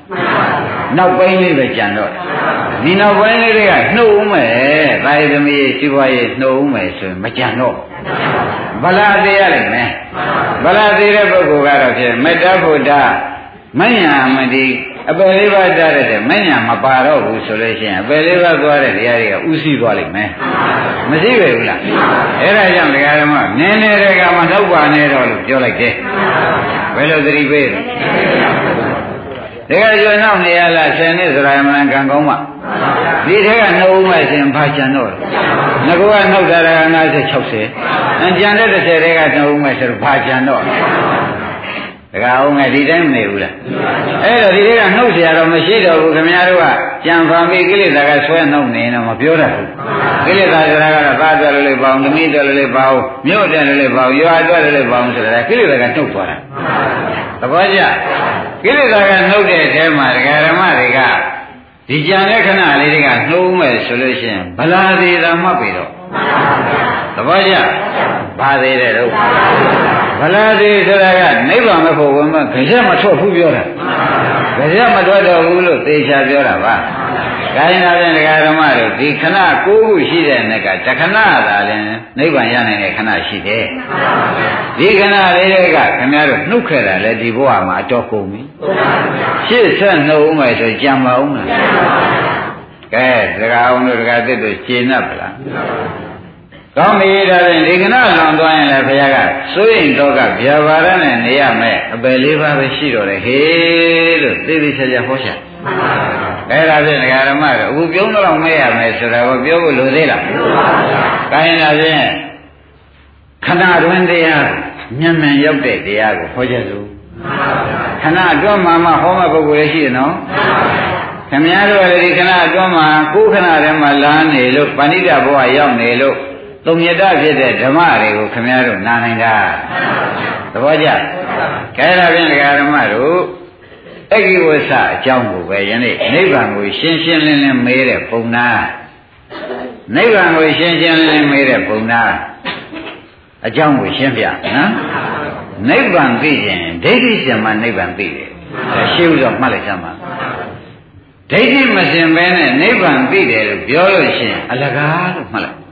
နောက်ပိုင်းလေးပဲကြံတော့ဒီနောက်ပိုင်းလေးတွေကနှုတ်ဦးမယ်ဒါရသမီးစီးပွားရေးနှုတ်ဦးမယ်ဆိုရင်မကြံတော့ဗလာသေးရလိမ့်မယ်ဗလာသေးတဲ့ပုဂ္ဂိုလ်ကတော့ဖြင့်မေတ္တာဘုဒ္ဓမညာမတိအပယ်လေးပါးတတ်တဲ့မညာမပါတော့ဘူးဆိုလို့ရှိရင်အပယ်လေးပါးသွားတဲ့တရားတွေကဥသိသွားလိမ့်မယ်မရှိပဲဘူးလားအဲ့ဒါကြောင့်ဒကာဓမ္မနည်းနည်းတွေကမတော့ပါနဲ့တော့လို့ပြောလိုက်တယ်ဘယ်လိုသတိပေးလဲတကယ်ကျွမ်းတော့နေရလားဆယ်နှစ်ဆိုတာမှန်ကံကောင်းမှဒီထဲကနှုတ်ဦးမဲ့ရှင်ဘာကျန်တော့ငါကနှုတ်တာက၅၀ ၆၀အကျန်တဲ့တစ်ဆယ်တွေကနှုတ်ဦးမဲ့ဆိုတော့ဘာကျန်တော့တကအောင်ငယ်ဒီတိုင်းမနေဘူးလားအဲ့တော့ဒီထဲကနှုတ်เสียတော့မရှိတော့ဘူးခင်ဗျားတို့ကကြံဖန်ပြီးကိလေသာကဆွဲနှုတ်နေတော့မပြောတတ်ဘူးကိလေသာဆိုတာကတော့သားတယ်လို့လေးပေါအောင်သမီးတယ်လို့လေးပေါအောင်မြို့တယ်လို့လေးပေါအောင်ရွာတယ်လို့လေးပေါအောင်ဆိုတာကိလေသာကနှုတ်သွားတာသဘောကျကိလေသာကနှုတ်တဲ့အထဲမှာဒကာဓမ္မတွေကဒီကြံတဲ့ခဏလေးတွေကနှုတ်မဲ့ဆိုလို့ရှိရင်ဗလာသေးတာမှတ်ပြီတော့သဘောကျဘာသေးတဲ့တော့ဗလာသေးဆိုတာကနိဗ္ဗာန်မဖို့ဝင်မကြက်မထွက်ဘူးပြောတာကြက်မထွက်တော့ဘူးလို့သေချာပြောတာပါဒါရင်လည်းဒကာဓမ္မတို့ဒီခဏကိုးခုရှိတဲ့နေ့ကတခဏသာလဲနိဗ္ဗာန်ရနိုင်တဲ့ခဏရှိတယ်ဒီခဏလေးတွေကခင်ဗျားတို့နှုတ်ခဲ့တာလေဒီဘဝမှာအတော်ကုန်ပြီရှေ့ဆက်နှုတ်ဦးမယ်ဆိုကြံပါဦးလားကဲဒကာအောင်တို့ဒကာသစ်တို့ရှင်း납ဗလားကောင်းပြီဒါဖြင့်ဒီကနေ့လွန်သွားရင်လည်းဘုရားကစိုးရင်တော့ကဗျာပါဒနဲ့နေရမယ်အပယ်လေးပါးပဲရှိတော့တယ်ဟေးလို့သိသိချာချာဟောချာအဲ့ဒါဖြင့်ဒကာဓမ္မတို့အခုပြုံးတော့မဲရမယ်ဆိုတာကိုပြောဖို့လိုသေးလားကိုင်းဒါဖြင့်ခဏတွင်တရားမြန်မြန်ရောက်တဲ့တရားကိုဟောချက်စို့ခဏအတွင်းမှာမှဟောမဲ့ပုဂ္ဂိုလ်ရှိတယ်နော်ခင်ဗျားတို့လည်းဒီခဏအတွင်းမှာကိုယ်ခဏထဲမှာလာနေလို့ပဏိတဘဝရောက်နေလို့သုံးရတဖြစ်တဲ့ဓမ္မတွေကိုခင်ဗျားတို့နားနိုင်တာသဘောကျကဲဒါဖြင့်ဒကာဓမ္မတို့အဂိဝဆအကြောင်းကိုပဲယနေ့နိဗ္ဗာန်ကိုရှင်းရှင်းလင်းလင်းမေးတဲ့ပုံနာနိဗ္ဗာန်ကိုရှင်းရှင်းလင်းလင်းမေးတဲ့ပုံနာအကြောင်းကိုရှင်းပြနော်နိဗ္ဗာန်သိရင်ဒိဋ္ဌိရှင်မှနိဗ္ဗာန်သိတယ်ရှင်းဥစွာမှတ်လိုက်စမ်းပါဒိဋ္ဌိမစင်ပဲနဲ့နိဗ္ဗာန်သိတယ်လို့ပြောလို့ရှိရင်အလကားလို့မှတ်လိုက်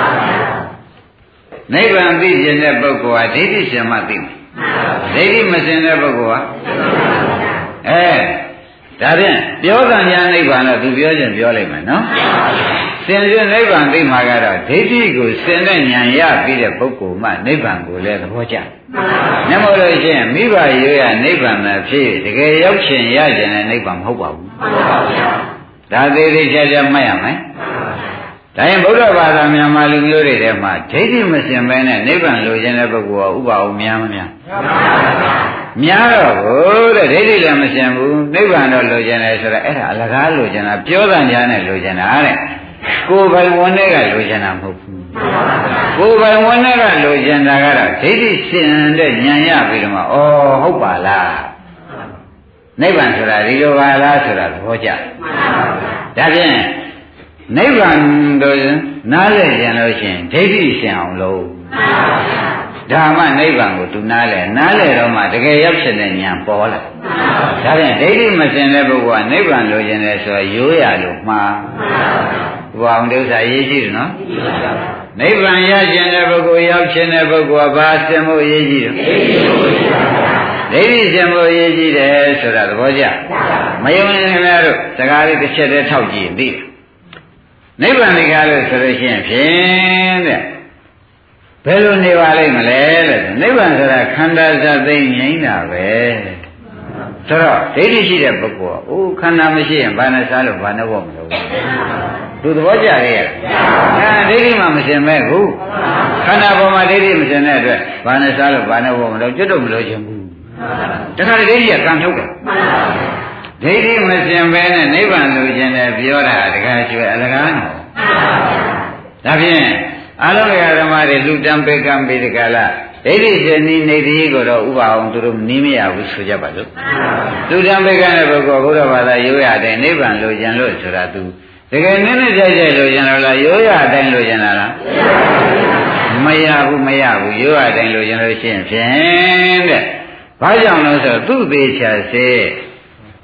နိဗ္ဗာန်သိခြင်းတဲ့ပုဂ္ဂိုလ်ဟာဒိဋ္ဌိရှင်မှသိမယ်ဒိဋ္ဌိမစင်တဲ့ပုဂ္ဂိုလ်ဟာအဲဒါဖြင့်ပြောကံညာနိဗ္ဗာန်တော့သူပြောခြင်းပြောလိုက်မယ်နော်စင်စစ်နိဗ္ဗာန်သိမှာကတော့ဒိဋ္ဌိကိုစင်တဲ့ဉာဏ်ရပြီးတဲ့ပုဂ္ဂိုလ်မှနိဗ္ဗာန်ကိုလည်းသဘောကျနမို့လို့ရှိရင်မိဘရိုးရနိဗ္ဗာန်မှာဖြစ်တကယ်ရောက်ခြင်းရခြင်းနဲ့နိဗ္ဗာန်မဟုတ်ပါဘူးဒါသေးသေးချာချာမှတ်ရမယ်ဒါရင်ဗုဒ္ဓဘာသာမြန်မာလူမျိုးတွေထဲမှာဒိဋ္ဌိမစင်ပဲနဲ့နိဗ္ဗာန်လိုချင်တဲ့ပုဂ္ဂိုလ်ကဥပအောင်များမများများတော့ဘုတဲ့ဒိဋ္ဌိလည်းမစင်ဘူးနိဗ္ဗာန်တော့လိုချင်တယ်ဆိုတော့အဲ့ဒါအလကားလိုချင်တာပြောတဲ့ညာနဲ့လိုချင်တာတဲ့ကိုယ်ပိုင်ဝန်နဲ့ကလိုချင်တာမဟုတ်ဘူးကိုယ်ပိုင်ဝန်နဲ့ကလိုချင်တာကတော့ဒိဋ္ဌိစင်တဲ့ဉာဏ်ရပြီးတော့မှဩဟုတ်ပါလားနိဗ္ဗာန်ဆိုတာဒီလိုပါလားဆိုတာသဘောကျဒါဖြင့်နိဗ္ဗာန်တို့နားလည်ကြလို့ရှိရင်ဒိဋ္ဌိရှင်အောင်လို့ဒါမှနိဗ္ဗာန်ကိုသူနားလဲနားလဲတော့မှတကယ်ရောက်ဖြစ်တဲ့ဉာဏ်ပေါ်လာဒါဖြင့်ဒိဋ္ဌိမစင်တဲ့ပုဂ္ဂိုလ်ကနိဗ္ဗာန်လိုချင်တယ်ဆိုတော့ရိုးရလို့မှားဘုရားအောင်ဒုစရရေးကြည့်တယ်နော်နိဗ္ဗာန်ရခြင်းတဲ့ပုဂ္ဂိုလ်ရောက်ခြင်းတဲ့ပုဂ္ဂိုလ်ကဘာစင်ဖို့ရေးကြည့်တယ်ဒိဋ္ဌိစင်ဖို့ရေးကြည့်တယ်ဆိုတာသဘောကျမယုံရင်ခင်ဗျားတို့စကားလေးတစ်ချက်တည်းထောက်ကြည့်ရင်သိတယ်နိဗ္ဗာန်ဒီကားလို့ဆိုလို့ရှိရင်ဖြင့်တဲ့ဘယ်လိုနေပါလိမ့်မလဲတဲ့နိဗ္ဗာန်ဆိုတာခန္ဓာဇာသိငြိမ်းတာပဲဆိုတော့ဒိဋ္ဌိရှိတဲ့ပုဂ္ဂိုလ်ကအိုးခန္ဓာမရှိရင်ဘာနဲ့စားလို့ဘာနဲ့ဖို့မလို့သူသဘောကျရဲ့အဲဒိဋ္ဌိမှမစင်မဲ့ဘူးခန္ဓာပေါ်မှာဒိဋ္ဌိမစင်တဲ့အတွက်ဘာနဲ့စားလို့ဘာနဲ့ဖို့မလို့ကျွတ်တော့မလို့ခြင်းဘူးတခါဒိဋ္ဌိကကံထုတ်တယ်ဒိဋ္ဌိမစင်ပဲနဲ့နိဗ္ဗာန်လိုချင်တယ်ပြောတာတခါကျွဲအလကားနော်ဒါဖြင့်အလုံးစုံဓမ္မတွေလူတံပေကံပေတကလာဒိဋ္ဌိစင်ဤနေတိကိုတော့ဥပအောင်သူတို့နီးမရဘူးဆိုကြပါလို့လူတံပေကံတဲ့ပုဂ္ဂိုလ်ဘုရားဘာသာရိုးရတဲ့နိဗ္ဗာန်လိုချင်လို့ဆိုတာသူတကယ်နည်းနည်းကြိုက်ကြိုက်လိုချင်တော့လားရိုးရအတိုင်းလိုချင်တာလားမရဘူးမရဘူးရိုးရအတိုင်းလိုချင်လို့ရှိရင်ဖြင့်တဲ့ဘာကြောင့်လဲဆိုတော့သူ့သေးချာစေ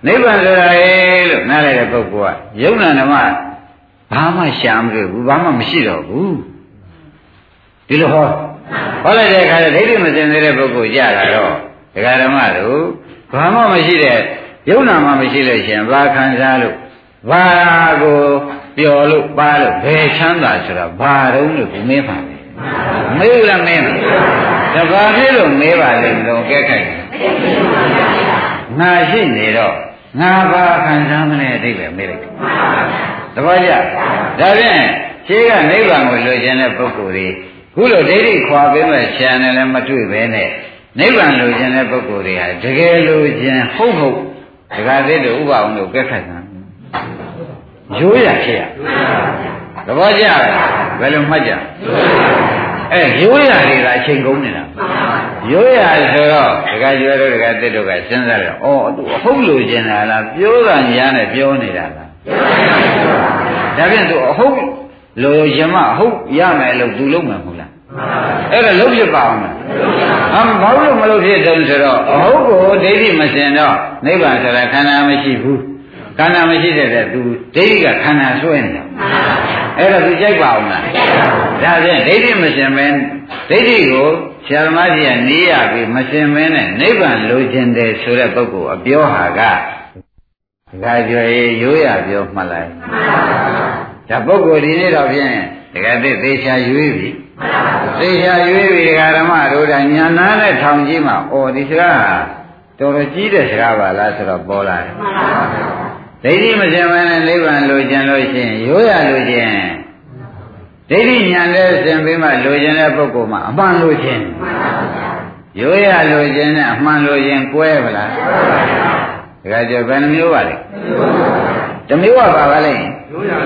နိဗ္ဗာန်ဆိုတာလေလို့နားလည်တဲ့ပုဂ္ဂိုလ်ကယုံနာဓမ္မဘာမှရှာမတွေ့ဘူးဘာမှမရှိတော့ဘူးဒီလိုဟောဟောလိုက်တဲ့အခါဒိဋ္ဌိမစင်သေးတဲ့ပုဂ္ဂိုလ်ကြတာတော့ဒကာဓမ္မတို့ဘာမှမရှိတဲ့ယုံနာမှမရှိလို့ရှင်ဘာခံစားလို့ဘာကိုပျော်လို့ပါလို့ဘယ်ချမ်းသာဆိုတာဘာတုံးလို့ဒီမင်းပါလေမေးလားမင်းတဘာဖြစ်လို့မေးပါလိမ့်မလို့ကဲခိုက်ငါရှိနေတော့ငါဘာခံစားမလဲအတိတ်ပဲမေးလိုက်တပည့်ကြဒါဖြင့်ရှင်းကနိဗ္ဗာန်ကိုလိုချင်တဲ့ပုဂ္ဂိုလ်တွေခုလိုဒိဋ္ဌိခွာပေးမဲ့ဆရာနဲ့လည်းမတွေ့ပဲနဲ့နိဗ္ဗာန်လိုချင်တဲ့ပုဂ္ဂိုလ်တွေဟာတကယ်လိုချင်ဟုတ်ဟုတ်ဒကာသေးတို့ဥပအောင်တို့ကဲခိုက်တာရိုးရဖြစ်ရသဘောကျဘယ်လိုမှတ်ကြအဲရိုးရတွေကအချိန်ကုန်နေတာရိုးရဆိုတော့ဒကာကျွဲတို့ဒကာသစ်တို့ကစဉ်းစားတယ်ဩသူအဟုတ်လို့ကျင်တာလားပြောတာညာနဲ့ပြောနေတာလားဒါဖြင့်သူအဟုတ်လို့ရမအဟုတ်ရမယ်လို့သူလုံးမှာမဟုတ်လားအဲ့ဒါလုံးဖြစ်ပါအောင်လားအမဘာလို့မလို့ဖြစ်တုံးဆိုတော့အဟုတ်ကိုဒိဋ္ဌိမစင်တော့နိဗ္ဗာန်ဆိုတာခန္ဓာမရှိဘူးခန္ဓာမရှိတဲ့တဲ့သူဒိဋ္ဌိကခန္ဓာဆွဲနေတာအဲ့ဒါသူကြိုက်ပါအောင်လားဒါဖြင့်ဒိဋ္ဌိမစင်မဲဒိဋ္ဌိကိုဆရာသမားကြီးကနေရပြီးမစင်မဲနဲ့နိဗ္ဗာန်လိုချင်တယ်ဆိုတဲ့ပုဂ္ဂိုလ်အပြောဟာကဒါကြွယ်ရိုးရပြောမှတ်လိုက်ဒါပုဂ္ဂိုလ်ဒီနေ့တော့ဖြင့်တကယ်သိသေချာရွေးပြီသေချာရွေးပြီဒကာဓမ္မတို့ကညာနာနဲ့ထောင်ကြီးမှာအော်ဒီစကားဟာတော်တော်ကြီးတဲ့စကားပါလားဆိုတော့ပေါ်လာတယ်ဒိဋ္ဌိမစင်မဲနဲ့နိဗ္ဗာန်လိုချင်လို့ရှိရင်ရိုးရလိုချင်ဒိဋ္ဌိညာနဲ့စင်ပြီးမှလိုချင်တဲ့ပုဂ္ဂိုလ်မှာအမှန်လိုချင်ရိုးရလိုချင်နဲ့အမှန်လိုချင်ကွဲဗလားဒကာကျော်ဘယ်နှမျိုးပါလဲတစ်မျိုးပါပါလဲရိုးရ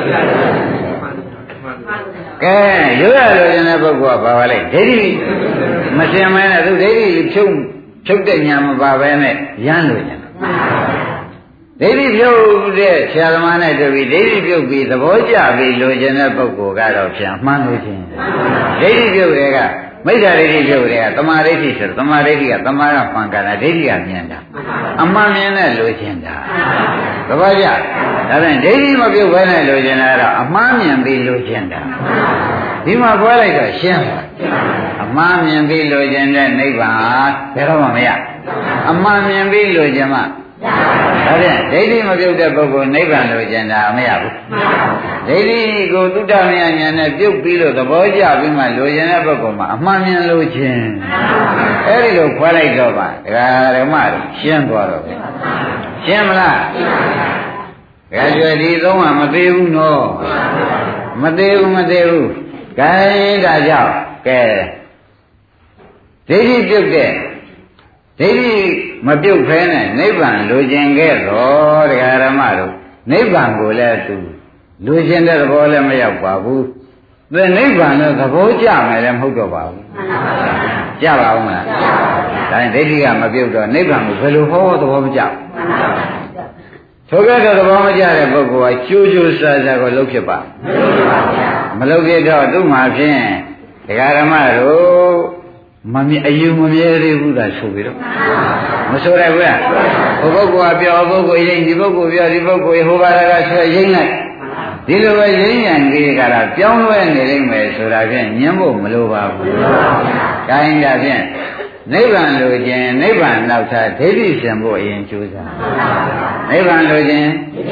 ကဲရိုးရလိုချင်တဲ့ပုဂ္ဂိုလ်ကပါပါလဲဒိဋ္ဌိမစင်မဲနဲ့သူဒိဋ္ဌိဖြုတ်ဖြုတ်တဲ့ညာမပါပဲနဲ့ရမ်းလိုချင်ဒိဋ္ဌိပြုတ်တဲ့ဆရာသမားနဲ့တွေ့ပြီးဒိဋ္ဌိပြုတ်ပြီးသဘောကျပြီးလိုချင်တဲ့ပုဂ္ဂိုလ်ကတော့ဖြင့်မှန်လို့ချင်းဒိဋ္ဌိပြုတ်တဲ့ကမိစ္ဆာဒိဋ္ဌိပြုတ်တဲ့ကသမာဓိဋ္ဌိဆိုသမာဓိဋ္ဌိကသမာဓိမှန်ကန်တာဒိဋ္ဌိကမြင်တာအမှန်မြင်တဲ့လိုချင်တာသဘောကျဒါဖြင့်ဒိဋ္ဌိမပြုတ်ဘဲနဲ့လိုချင်တာကတော့အမှန်မြင်ပြီးလိုချင်တာဒီမှာခွဲလိုက်တော့ရှင်းပါအမှန်မြင်ပြီးလိုချင်တဲ့နိဗ္ဗာန်ဘယ်တော့မှမရအမှန်မြင်ပြီးလိုချင်မှဒါဖြင့်ဒိဋ္ဌိမပြုတ်တဲ့ပုဂ္ဂိုလ်နိဗ္ဗာန်လိုချင်တာမရဘူးဒိဋ္ဌိကိုသုတ္တမယဉာဏ်နဲ့ပြုတ်ပြီးလို့သဘောကျပြီးမှလိုချင်တဲ့ပုဂ္ဂိုလ်မှာအမှန်မြင်လိုချင်အဲ့ဒီလိုခွဲလိုက်တော့ပါဒကာဓမ္မတို့ရှင်းသွားတော့ရှင်းမလားဒကာကျွယ်ဒီသုံးကမသေးဘူးနော်မသေးဘူးမသေးဘူးကဲဒါကြောင့်ကဲဒိဋ္ဌိပြုတ်တဲ့ဒိဋ္ဌိမပြုတ်ဖဲနဲ့နိဗ္ဗာန်လိုချင်ခဲ့တော့တရားဓမ္မတို့နိဗ္ဗာန်ကိုလည်းသူလိုချင်တဲ့သဘောလည်းမရောက်ပါဘူး။သင်နိဗ္ဗာန်လည်းသဘောကျမယ်လည်းမဟုတ်တော့ပါဘူး။ကြပါဦးမလား။ဒါရင်ဒိဋ္ဌိကမပြုတ်တော့နိဗ္ဗာန်ကိုဘယ်လိုဟောသဘောမကျဘူး။ထိုကဲ့သို့သဘောမကျတဲ့ပုဂ္ဂိုလ်ကကျိုးကျိုးဆာဆာကိုလှုပ်ဖြစ်ပါမလှုပ်ဖြစ်တော့သူ့မှာဖြင့်တရားဓမ္မတို့မမြအယူမမြဲသေးဘူးလားဆိုပြီးတော့မဆိုရဘူးလားဟိုပုဂ္ဂိုလ်ကပြောပုဂ္ဂိုလ်ရင်ဒီပုဂ္ဂိုလ်ပြောဒီပုဂ္ဂိုလ်ဟိုဘာသာကဆွဲရင်းလိုက်ဒီလိုပဲရင်းရံကြီးကလာပြောင်းလဲနေလိမ့်မယ်ဆိုတာဖြင့်ညှင်းဖို့မလိုပါဘူး။ဒါရင်ဒါဖြင့်နိဗ္ဗာန်လိုခြင်းနိဗ္ဗာန်နောက်သားဒိဋ္ဌိရှင်ဖို့အရင်ကြိုးစား။နိဗ္ဗာန်လိုခြင်း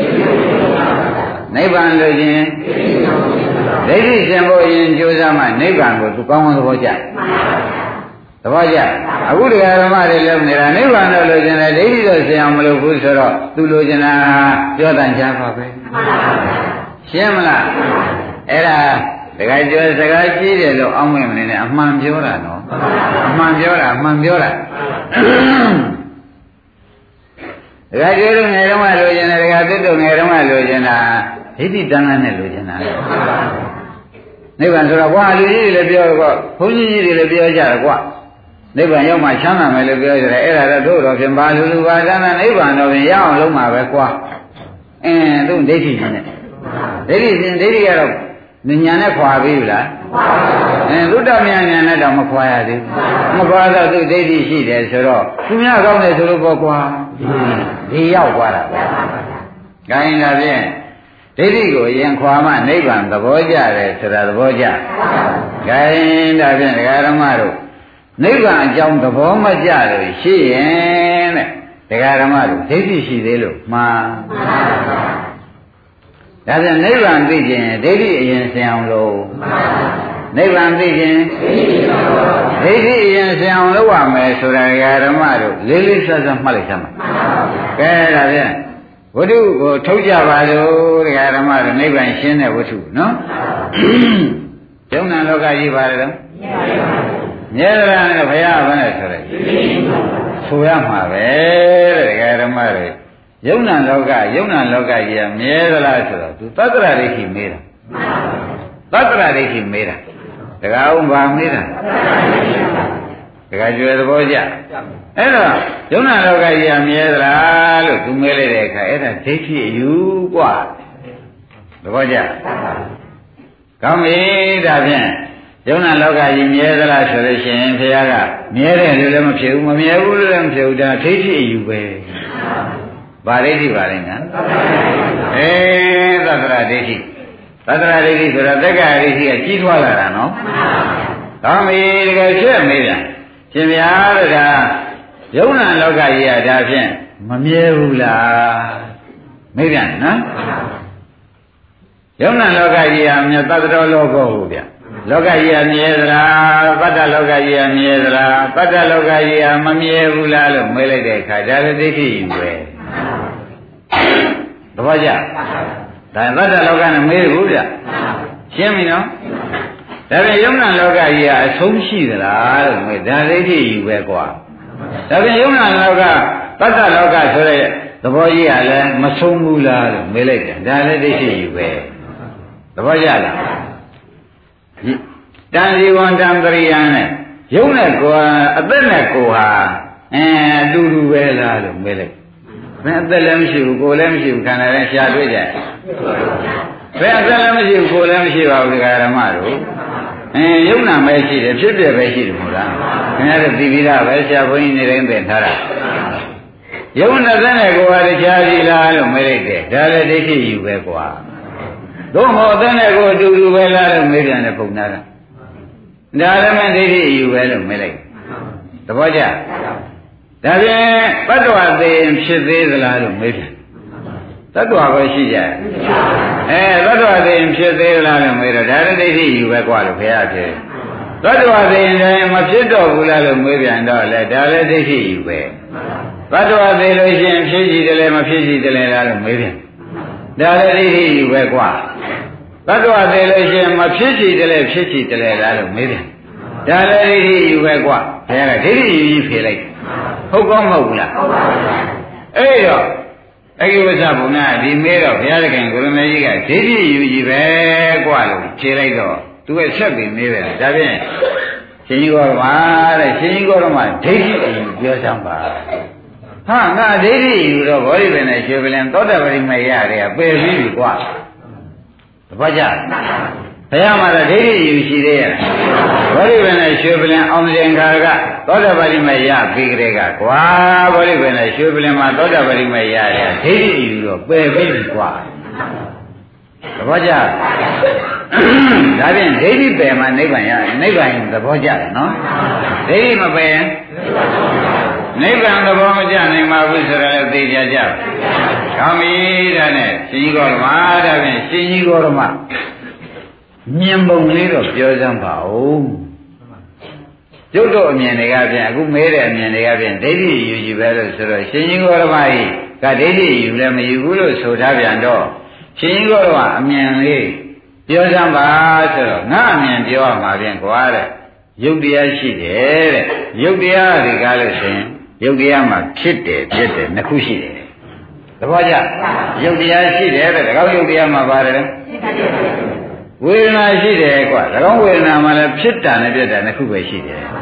နိဗ္ဗာန်လိုခြင်းဒိဋ္ဌိရှင်ဖို့အရင်ကြိုးစားမှနိဗ္ဗာန်ကိုသူကောင်းကောင်းသဘောကျ။သဘောကျအခုတရားဓမ္မတွေလုံးနေတာနိဗ္ဗာန်တော့လိုချင်တယ်ဒိဋ္ဌိတော့ဆင်အောင်မလုပ်ဘူးဆိုတော့သူလိုချင်တာပြောတန်ချပါပဲရှင်းမလားအဲ့ဒါတခါကျော်စကားကြီးတယ်လို့အောင်းမဲ့မနေနဲ့အမှန်ပြောတာနော်အမှန်ပြောတာအမှန်ပြောတာတခါကျော်တို့ငယ်တုန်းကလိုချင်တယ်တခါသစ်တို့ငယ်တုန်းကလိုချင်တာဒိဋ္ဌိတန်ခါနဲ့လိုချင်တာနိဗ္ဗာန်ဆိုတော့ကွာလူကြီးတွေလည်းပြောတော့ဘုန်းကြီးကြီးတွေလည်းပြောကြတယ်ကွာနိဗ္ဗာန်ရောက်မှချမ်းသာမယ်လို့ပြောကြတယ်အဲ့ဒါတော့တို့တော့ဖြင့်ဘာလူလူဘာသာနာနိဗ္ဗာန်တော့ဖြင့်ရအောင်လုပ်မှာပဲကွာအင်းသူဒိဋ္ဌိရှင်နဲ့ဒိဋ္ဌိရှင်ဒိဋ္ဌိကတော့ညာနဲ့ခွာပြီလားအဲသုတ္တမယညာနဲ့တော့မခွာရသေးဘူးမခွာတော့သူဒိဋ္ဌိရှိတယ်ဆိုတော့သူများကောင်းတယ်ဆိုလို့ပေါ့ကွာဒီရောက်သွားတာပဲခိုင်းတာဖြင့်ဒိဋ္ဌိကိုရင်ခွာမှနိဗ္ဗာန်သဘောကျတယ်ဆိုတာသဘောကျခိုင်းတာဖြင့်ဒကာဓမ္မတို့နိဗ္ဗာန်အကြောင်းသဘောမကျလို့ရှိရင်တဲ့ဒကာဓမ္မတို့ဒိဋ္ဌိရှိသေးလို့မှားဒါပြန်နိဗ္ဗာန်သိခြင်းဒိဋ္ဌိအရင်ဆင်အောင်လို့နိဗ္ဗာန်သိခြင်းဒိဋ္ဌိအရင်ဆင်အောင်လုပ်ရမယ်ဆိုတာဓမ္မတို့လေးလေးစားစားမှတ်လိုက်သမှာကဲဒါပြန်ဝတ္ထုကိုထုတ်ကြပါလို့တရားဓမ္မတို့နိဗ္ဗာန်ရှင်းတဲ့ဝတ္ထုနော်ယုံနာလောကကြီးပါလေတော့မြဲသလားနဲ့ဘုရားကလည်းဆိုတယ်ဆိုရမှာပဲတဲ့တရားဓမ္မတွေယုံနာလောကယုံနာလောကကြီးကမြဲသလားဆိုတော့သူသတ္တရဒိဋ္ဌိမေးတာသတ္တရဒိဋ္ဌိမေးတာတခါအောင်ဗာမေးတာတခါကျွယ်သဘောကျအဲ့တော့ယုံနာလောကကြီးကမြဲသလားလို့သူမေးလိုက်တဲ့အခါအဲ့ဒါဒိဋ္ဌိအယူกว่าသဘောကျကောင်းပြီဒါဖြင့်ယုံနာလောကကြီးမြဲသလားဆိုလို့ရှိရင်ဘုရားကမြဲတယ်လို့လည်းမဖြစ်ဘူးမမြဲဘူးလို့လည်းမဖြစ်ဘူးဒါဒိဋ္ဌိအယူပဲဗာဒိဋ္ဌိပါလိမ့်နော်အေးသတ္တရဒိဋ္ဌိသတ္တရဒိဋ္ဌိဆိုတာတက္ကရာဒိဋ္ဌိကကြီးထွားလာတာနော်ကောင်းပြီတကယ်ဖြစ်မေးပြန်ရှင်ဗျာတဲ့ဒါယုံနာလောကကြီးကဒါဖြင့်မမြဲဘူးလားမေးပြန်နော်ယုံနာလောကကြီးကမြတ်သတ္တရောလောကောဟုတ်ဗျလောကကြီးကမြဲသလားပတ္တလောကကြီးကမြဲသလားပတ္တလောကကြီးကမမြဲဘူးလားလို့မေးလိုက်တဲ့အခါဒါလည်းဒိဋ္ဌိယူပဲသဘောကျဒါသတ္တလောကနဲ့မေးဘူးဗျရှင်းပြီနော်ဒါပြန်ယုံနာလောကကြီးကအဆုံးရှိသလားလို့မေးဒါဒိဋ္ဌိယူပဲကွာဒါပြန်ယုံနာလောကသတ္တလောကဆိုတဲ့သဘောကြီးကလည်းမဆုံးဘူးလားလို့မေးလိုက်တယ်ဒါလည်းဒိဋ္ဌိယူပဲသဘောကျလားတန်စီဝံတံပရိယံနဲ့ယုံနဲ့ကိုယ်အသက်နဲ့ကိုယ်ဟာအဲအတူတူပဲလားလို့မေးလိုက်ဘယ်အသက်လည်းမရှိဘူးကိုယ်လည်းမရှိဘူးခန္ဓာလည်းရှားတွေ့ကြဘယ်အသက်လည်းမရှိဘူးကိုယ်လည်းမရှိပါဘူးဒီဃာရမတို့အဲယုံနာပဲရှိတယ်ဖြစ်ပြပဲရှိတယ်မို့လားခင်ဗျားတို့သိပြီးသားပဲရှားဘုန်းကြီးနေတိုင်းသင်ထားတာယုံနဲ့သက်နဲ့ကိုယ်ဟာတခြားစီလားလို့မေးလိုက်တယ်ဒါလည်းဒိဋ္ဌိယူပဲကွာတို့မဟုတ်တဲ့နဲ့ကိုအတူတူပဲလားလို့မေးပြန်တယ်ပုံနာကဒါလည်းမဒိဋ္ဌိယူပဲလို့မေးလိုက်သဘောကျဒါဖြင့်တတ္တဝသေးဖြစ်သေးသလားလို့မေးပြန်တတ္တဝပဲရှိကြအဲတတ္တဝသေးဖြစ်သေးသလားလို့မေးတော့ဒါလည်းဒိဋ္ဌိယူပဲกว่าလို့ဘုရားဖြစ်တတ္တဝသေးရင်မဖြစ်တော့ဘူးလားလို့မေးပြန်တော့လေဒါလည်းဒိဋ္ဌိယူပဲတတ္တဝသေးလို့ရှိရင်ဖြစ်ကြည့်တယ်လေမဖြစ်ကြည့်တယ်လေလားလို့မေးပြန်ဒါလည်းဒိဋ္ဌိယူပဲกว่าတတ္တဝသေးလို့ရှိရင်မဖြစ်ကြည့်တယ်လေဖြစ်ကြည့်တယ်လေလားလို့မေးပြန်ဒါလည်းဒိဋ္ဌိယူပဲกว่าဘုရားကဒိဋ္ဌိယူကြီးဖြေလိုက်ဟုတ်ကောမဟုတ်ဘူးလားဟုတ်ပါဘူးအဲ့တော့အကိဝဇ္ဇဘုံနာဒီမေးတော့ဘုရားသခင်ကိုရမေကြီးကဒိဋ္ဌိယူကြီးပဲกว่าလို့ဖြေလိုက်တော့သူကဆက်ပြီးမေးပဲဒါဖြင့်ရှင်ကြီးကောရမတဲ့ရှင်ကြီးကောရမဒိဋ္ဌိယူပြောစမ်းပါဟာငါဒိဋ္ဌိယူတော့ဘောဓိပင်နဲ့ရွှေပလင်သောတာပတိမရတယ်ပယ်ပြီးပြီกว่าတပတ်ကြဘုရားမှာဒိဋ္ဌိယူရှိသေးရဲ့ဘောဓိပင်နဲ့ရွှေပလင်အောင်တင်္ခါကသောတာပတိမရပြီးကြတဲ့ကကွာဘောဓိပင်နဲ့ရွှေပလင်မှာသောတာပတိမရတယ်ဒိဋ္ဌိယူတော့ပယ်ပြီးပြီกว่าသဘောကျဒါဖြင့်ဒိဋ္ဌိပယ်မှာနိဗ္ဗာန်ရနိဗ္ဗာန်သဘောကျတယ်နော်ဒိဋ္ဌိမပယ်နိဗ္ဗာန်သဘောမကျနိုင်ပါဘူးဆိုတော့သိကြကြကောင်းပြီဒါနဲ့ရှင်ကြီးကောရမဒါဖြင့်ရှင်ကြီးကောရမမြင်ပုံလေးတော့ပြောစမ်းပါဦးရုပ်တော့အမြင်တွေကဖြင့်အခုမဲတဲ့အမြင်တွေကဖြင့်ဒိဋ္ဌိယူယူပဲလို့ဆိုတော့ရှင်ကြီးကောရမကြီးကဒိဋ္ဌိယူလည်းမယူဘူးလို့ဆိုထားပြန်တော့ရှင်ကြီးကောရမအမြင်လေးပြောစမ်းပါဆိုတော့ငါအမြင်ပြောရမှာဖြင့်ကွာတဲ့ယုတ်တရားရှိတယ်တဲ့ယုတ်တရားတွေကားလို့ဆိုရင်ယုတ်တရားမှာဖြစ်တယ်ဖြစ်တယ်နှစ်ခုရှိတယ်သဘောကျယုတ်တရားရှိတယ်တဲ့ဒါကောယုတ်တရားမှာပါတယ်ဝေဒနာရှိတယ်ကွာဒါကောဝေဒနာမှာလည်းဖြစ်တာနဲ့ပြတ်တာနှစ်ခုပဲရှိတယ်ဣ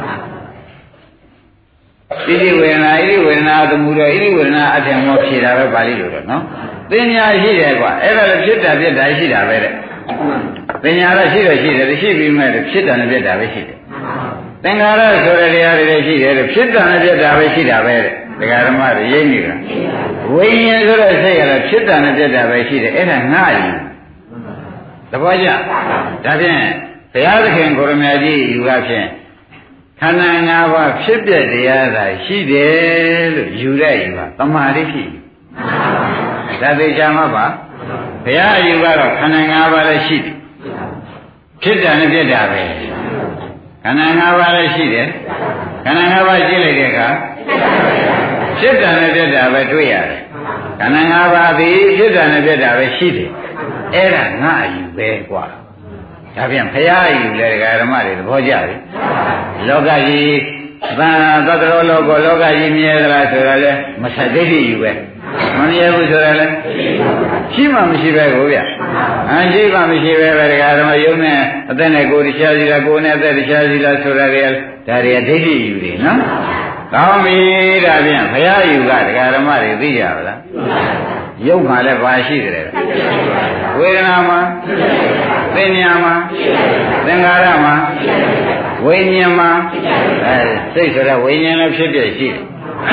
တိဝေဒနာဣတိဝေဒနာသမှုတော့ဣတိဝေဒနာအထင်မောဖြေတာပဲပါဠိလိုတော့နော်သင်ညာရှိတယ်ကွာအဲ့ဒါလည်းဖြစ်တာပြတ်တာရှိတာပဲတဲ့ပညာရရှိတယ်ရှိတယ်ရှိပြီးမဲ့ဖြစ်တယ်နဲ့ပြတ်တာပဲရှိတယ်သင်္ခါရဆိုတဲ့တရားတွေလည်းရှိတယ်ဖြစ်တယ်နဲ့ပြတ်တာပဲရှိတာပဲဒကာဓမ္မတွေရိပ်နေတာဝိညာဉ်ဆိုတဲ့စိတ်ကလည်းဖြစ်တယ်နဲ့ပြတ်တာပဲရှိတယ်အဲ့ဒါငါယူသဘောကျဒါဖြင့်ဘုရားသခင်ကိုရမကြီးယူကဖြင့်ခန္ဓာ၅ပါးဖြစ်ပြတရားသာရှိတယ်လို့ယူတဲ့ယူပါတမာတိရှိဒါသိချာမှာပါဘုရားယူကတော့ခန္ဓာ၅ပါးလည်းရှိတယ်ဖြစ်တာနဲ့ပြတ်တာပဲခန္ဓာ၅ပါးလည်းရှိတယ်ခန္ဓာ၅ပါးရှိလိုက်တဲ့အခါဖြစ်တာနဲ့ပြတ်တာပဲတွေ့ရတယ်ခန္ဓာ၅ပါးသည်ဖြစ်တာနဲ့ပြတ်တာပဲရှိတယ်အဲ့ဒါငါယူပဲกว่าဒါပြန်ဘုရားယူလေဒကာဓမ္မတွေသဘောကျပြီလောကကြီးသံသတ္တရောလောကလောကကြီးမြဲသလားဆိုတော့လေမဆက်ဒိဋ္ဌိယူပဲမမြဲဘူးဆိုတော့လေရှိမှမရှိပဲကိုဗျအရှိမှမရှိပဲပဲဒကာဓမ္မယုံနဲ့အသက်နဲ့ကိုယ်တရားစီလားကိုယ်နဲ့အသက်တရားစီလားဆိုတော့လေဒါတွေကဒိဋ္ဌိယူတွေနော်ကောင်းပြီဒါပြန်ဘုရားယူကဒကာဓမ္မတွေသိကြပါလားယုံမှလည်းဘာရှိတယ်ဝေဒနာမှာသင်ညာမှာသင်္ခါရမှာဝိညာဉ်မှာအဲစိတ်ဆိုတဲ့ဝိညာဉ်လည်းဖြစ်ပြရှိတယ်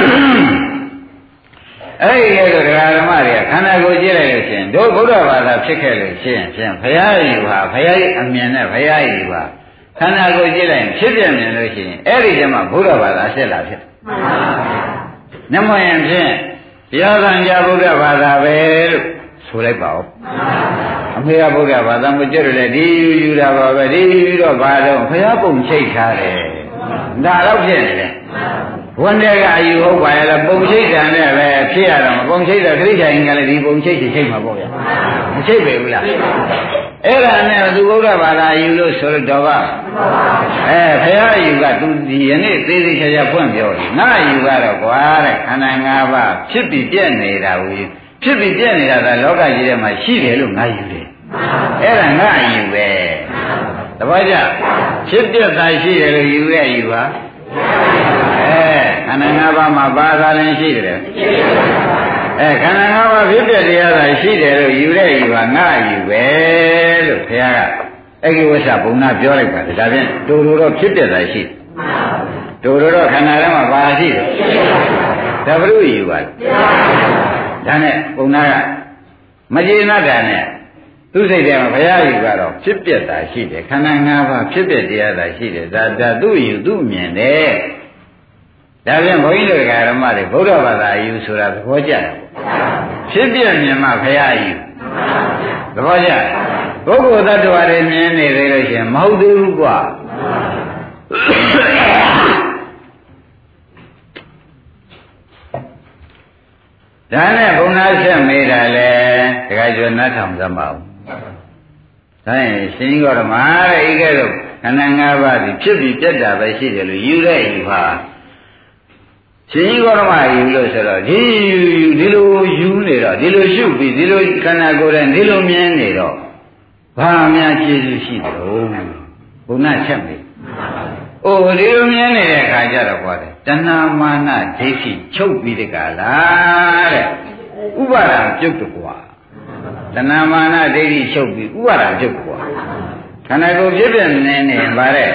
အဲ့ဒီလိုတရားဓမ္မတွေကခန္ဓာကိုယ်ကြည့်လိုက်လို့ရှိရင်တို့ဘုရားဘာသာဖြစ်ခဲ့လို့ရှိရင်ဖြင့်ဘုရားယူဟာဘုရားရဲ့အမြင်နဲ့ဘုရားယူဟာခန္ဓာကိုယ်ကြည့်လိုက်ရင်ဖြစ်ပြမြင်လို့ရှိရင်အဲ့ဒီကျမှဘုရားဘာသာဆက်လာဖြစ်နမယံဖြင့်တရားသံဃာဘုရားဘာသာပဲလို့ဆိုလိုက်ပါဦးအမေကဘုရားဘာသာမကြွတယ်လေဒီယူယူတာပါပဲဒီယူတော့ဘာတော့ဘုရားပုံချိတ်ထားတယ်ဒါတော့ဖြစ်နေတယ်ဝန်တဲ့ကအယူဟုတ်ပါရဲ့လားပုံချိတ်တယ်နဲ့ပဲဖြစ်ရတော့ပုံချိတ်တော့တိဋ္ဌာန်ကလည်းဒီပုံချိတ်ချိတ်မှာပေါ့ဗျာမချိတ်ပဲဘူးလားအဲ့ဒါနဲ့သူဘုရားဘာသာယူလို့ဆိုတော့ကအဲဘုရားယူကသူဒီယနေ့သေးသေးချာချာဖွင့်ပြောတယ်ငါယူကတော့ကွာတဲ့ခန္ဓာ၅ပါးဖြစ်ပြီးပြည့်နေတာကိုဖြစ်ပြီးပြည့်နေတာကလောကကြီးထဲမှာရှိတယ်လို့ငါယူတယ်အဲ့ဒါငါယူပဲတပည့်ကြဖြစ်ပြတာရှိတယ်လို့ယူရယူပါအဲခန္ဓာ၅ပါးမှာဘာသာလည်းရှိတယ်အဲခန္ဓာ၅ပါးဖြစ်ပြတရားသာရှိတယ်လို့ယူရယူပါငါယူပဲလို့ဘုရားကအဲ့ဒီဝိသဘုံနာပြောလိုက်ပါတယ်ဒါဖြင့်တူတူတော့ဖြစ်ပြတာရှိတူတူတော့ခန္ဓာထဲမှာဘာရှိတယ်ဒါဘုရုယူပါဒါနဲ့ဘုံနာကမကျေနပ်တာနဲ့သူစိတ်ထဲမှာဘုရားယူကတော့ဖြစ်ပြတာရှိတယ်ခန္ဓာ၅ပါးဖြစ်ပြတရားသာရှိတယ်ဒါဒါသူ့ယူသူ့မြင်တယ်ဒါပြန်ဘုန်းကြီးတို့ဓမ္မတွေဗုဒ္ဓဘာသာယူဆိုတာသဘောကျတယ်ဖြစ်ပြမြင်မှဘုရားယူသဘောကျပုဂ္ဂိုလ်သတ္တဝါတွေမြင်နေသေးလို့ရှိရင်မဟုတ်သေးဘူးကွာဒါနဲ့ဘုံနာဆက်မေးတာလေတခါကျော်နတ်ထောင်သမောင်းဒါရင်ရှင်ကြီးတော်မှာတဲ့ဤကဲ့သို့ခန္ဓာ၅ပါးဒီဖြစ်ပြီးပြတ်တာပဲရှိတယ်လို့ယူတဲ့ယူပါရှင်ကြီးတော်မှာယူလို့ဆိုတော့ဒီဒီလိုယူနေတော့ဒီလိုရှုပြီးဒီလိုခန္ဓာကိုယ်နဲ့ဒီလိုမြင်နေတော့ဘာများကျေးဇူးရှိတယ်ဘုံနာဆက်မေးအိုဒီလိုမြင်နေတဲ့အခါကျတော့ကွာတယ်တဏှာမာနဒိဋ္ဌိချုပ်ပြီးတကလားတဲ့ဥပါဒံပြုတ်တကွာတဏှာမာနဒိဋ္ဌိချုပ်ပြီးဥပါဒံပြုတ်ကွာခန္ဓာကိုယ်ဖြစ်ပြနေနေပါတဲ့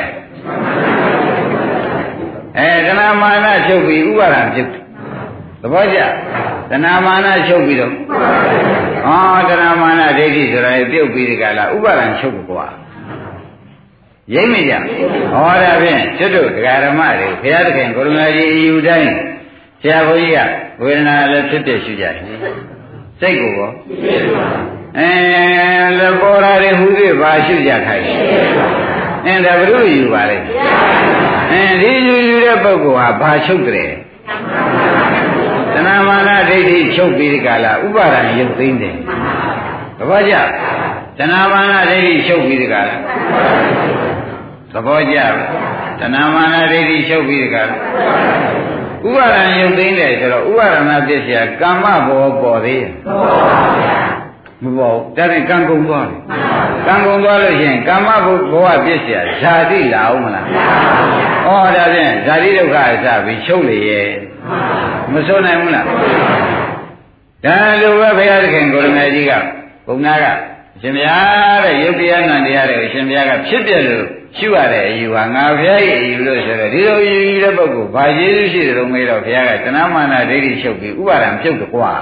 အဲတဏှာမာနချုပ်ပြီးဥပါဒံပြုတ်သဘောကျတဏှာမာနချုပ်ပြီးတော့ဟောတဏှာမာနဒိဋ္ဌိဆိုတာပြုတ်ပြီးတကလားဥပါဒံချုပ်ကွာရိပ်မိကြဟောဒါဖြင့်ကျွတ်တို့ဒကာဓမ္မတွေဘုရားသခင်ကိုရမကြီးအယူတိုင်းဆရာဘုန်းကြီးကဝေဒနာလည်းဖြစ်ဖြစ်ရှိကြတယ်စိတ်ကိုရောအဲလေပေါ်ရာတွေဟူသေးပါရှိကြခိုင်းအဲဒါဘုရုယူပါလေအဲဒီယူယူတဲ့ပုဂ္ဂိုလ်ဟာဘာချုပ်တယ်တဏမာနဒိဋ္ဌိချုပ်ပြီးဒီကလာဥပါဒံရုပ်သိမ်းတယ်သဘောကျတဏမာနဒိဋ္ဌိချုပ်ပြီးဒီကလာသဘောကျတဏမာနဒိဋ္ဌိချုပ်ပြီးဒီကလာဥပါဒံရုပ်သိမ်းတယ်ဆိုတော့ဥပါဒနာပစ္စယကာမဘောပေါ်သေးရဲ့မပေါ်ဒါနဲ့ကံကုန်သွားတယ်ကံကုန်သွားလို့ရှိရင်ကာမဘဝပစ္စယဇာတိလာအောင်မလားဩဒါဖြင့်ဇာတိဒုက္ခအစပြီးချုပ်လေရဲ့မစွနိုင်ဘူးလားဒါလိုပဲဘုရားသခင်ကိုရမေကြီးကဘုံနာကရှင်ဗျာတဲ့ယုတ်တရားနံတရားတွေကိုရှင်ဗျာကဖြစ်ပြလို့ရှိရတဲ့အယူဟာငါဘုရားရဲ့အယူလို့ဆိုတော့ဒီလိုအယူတဲ့ပုဂ္ဂိုလ်ဘာကျေးဇူးရှိတယ်လို့မေးတော့ဘုရားကတဏမာနဒိဋ္ဌိချုပ်ပြီးဥပါဒံပြုတ်တယ်ကွာ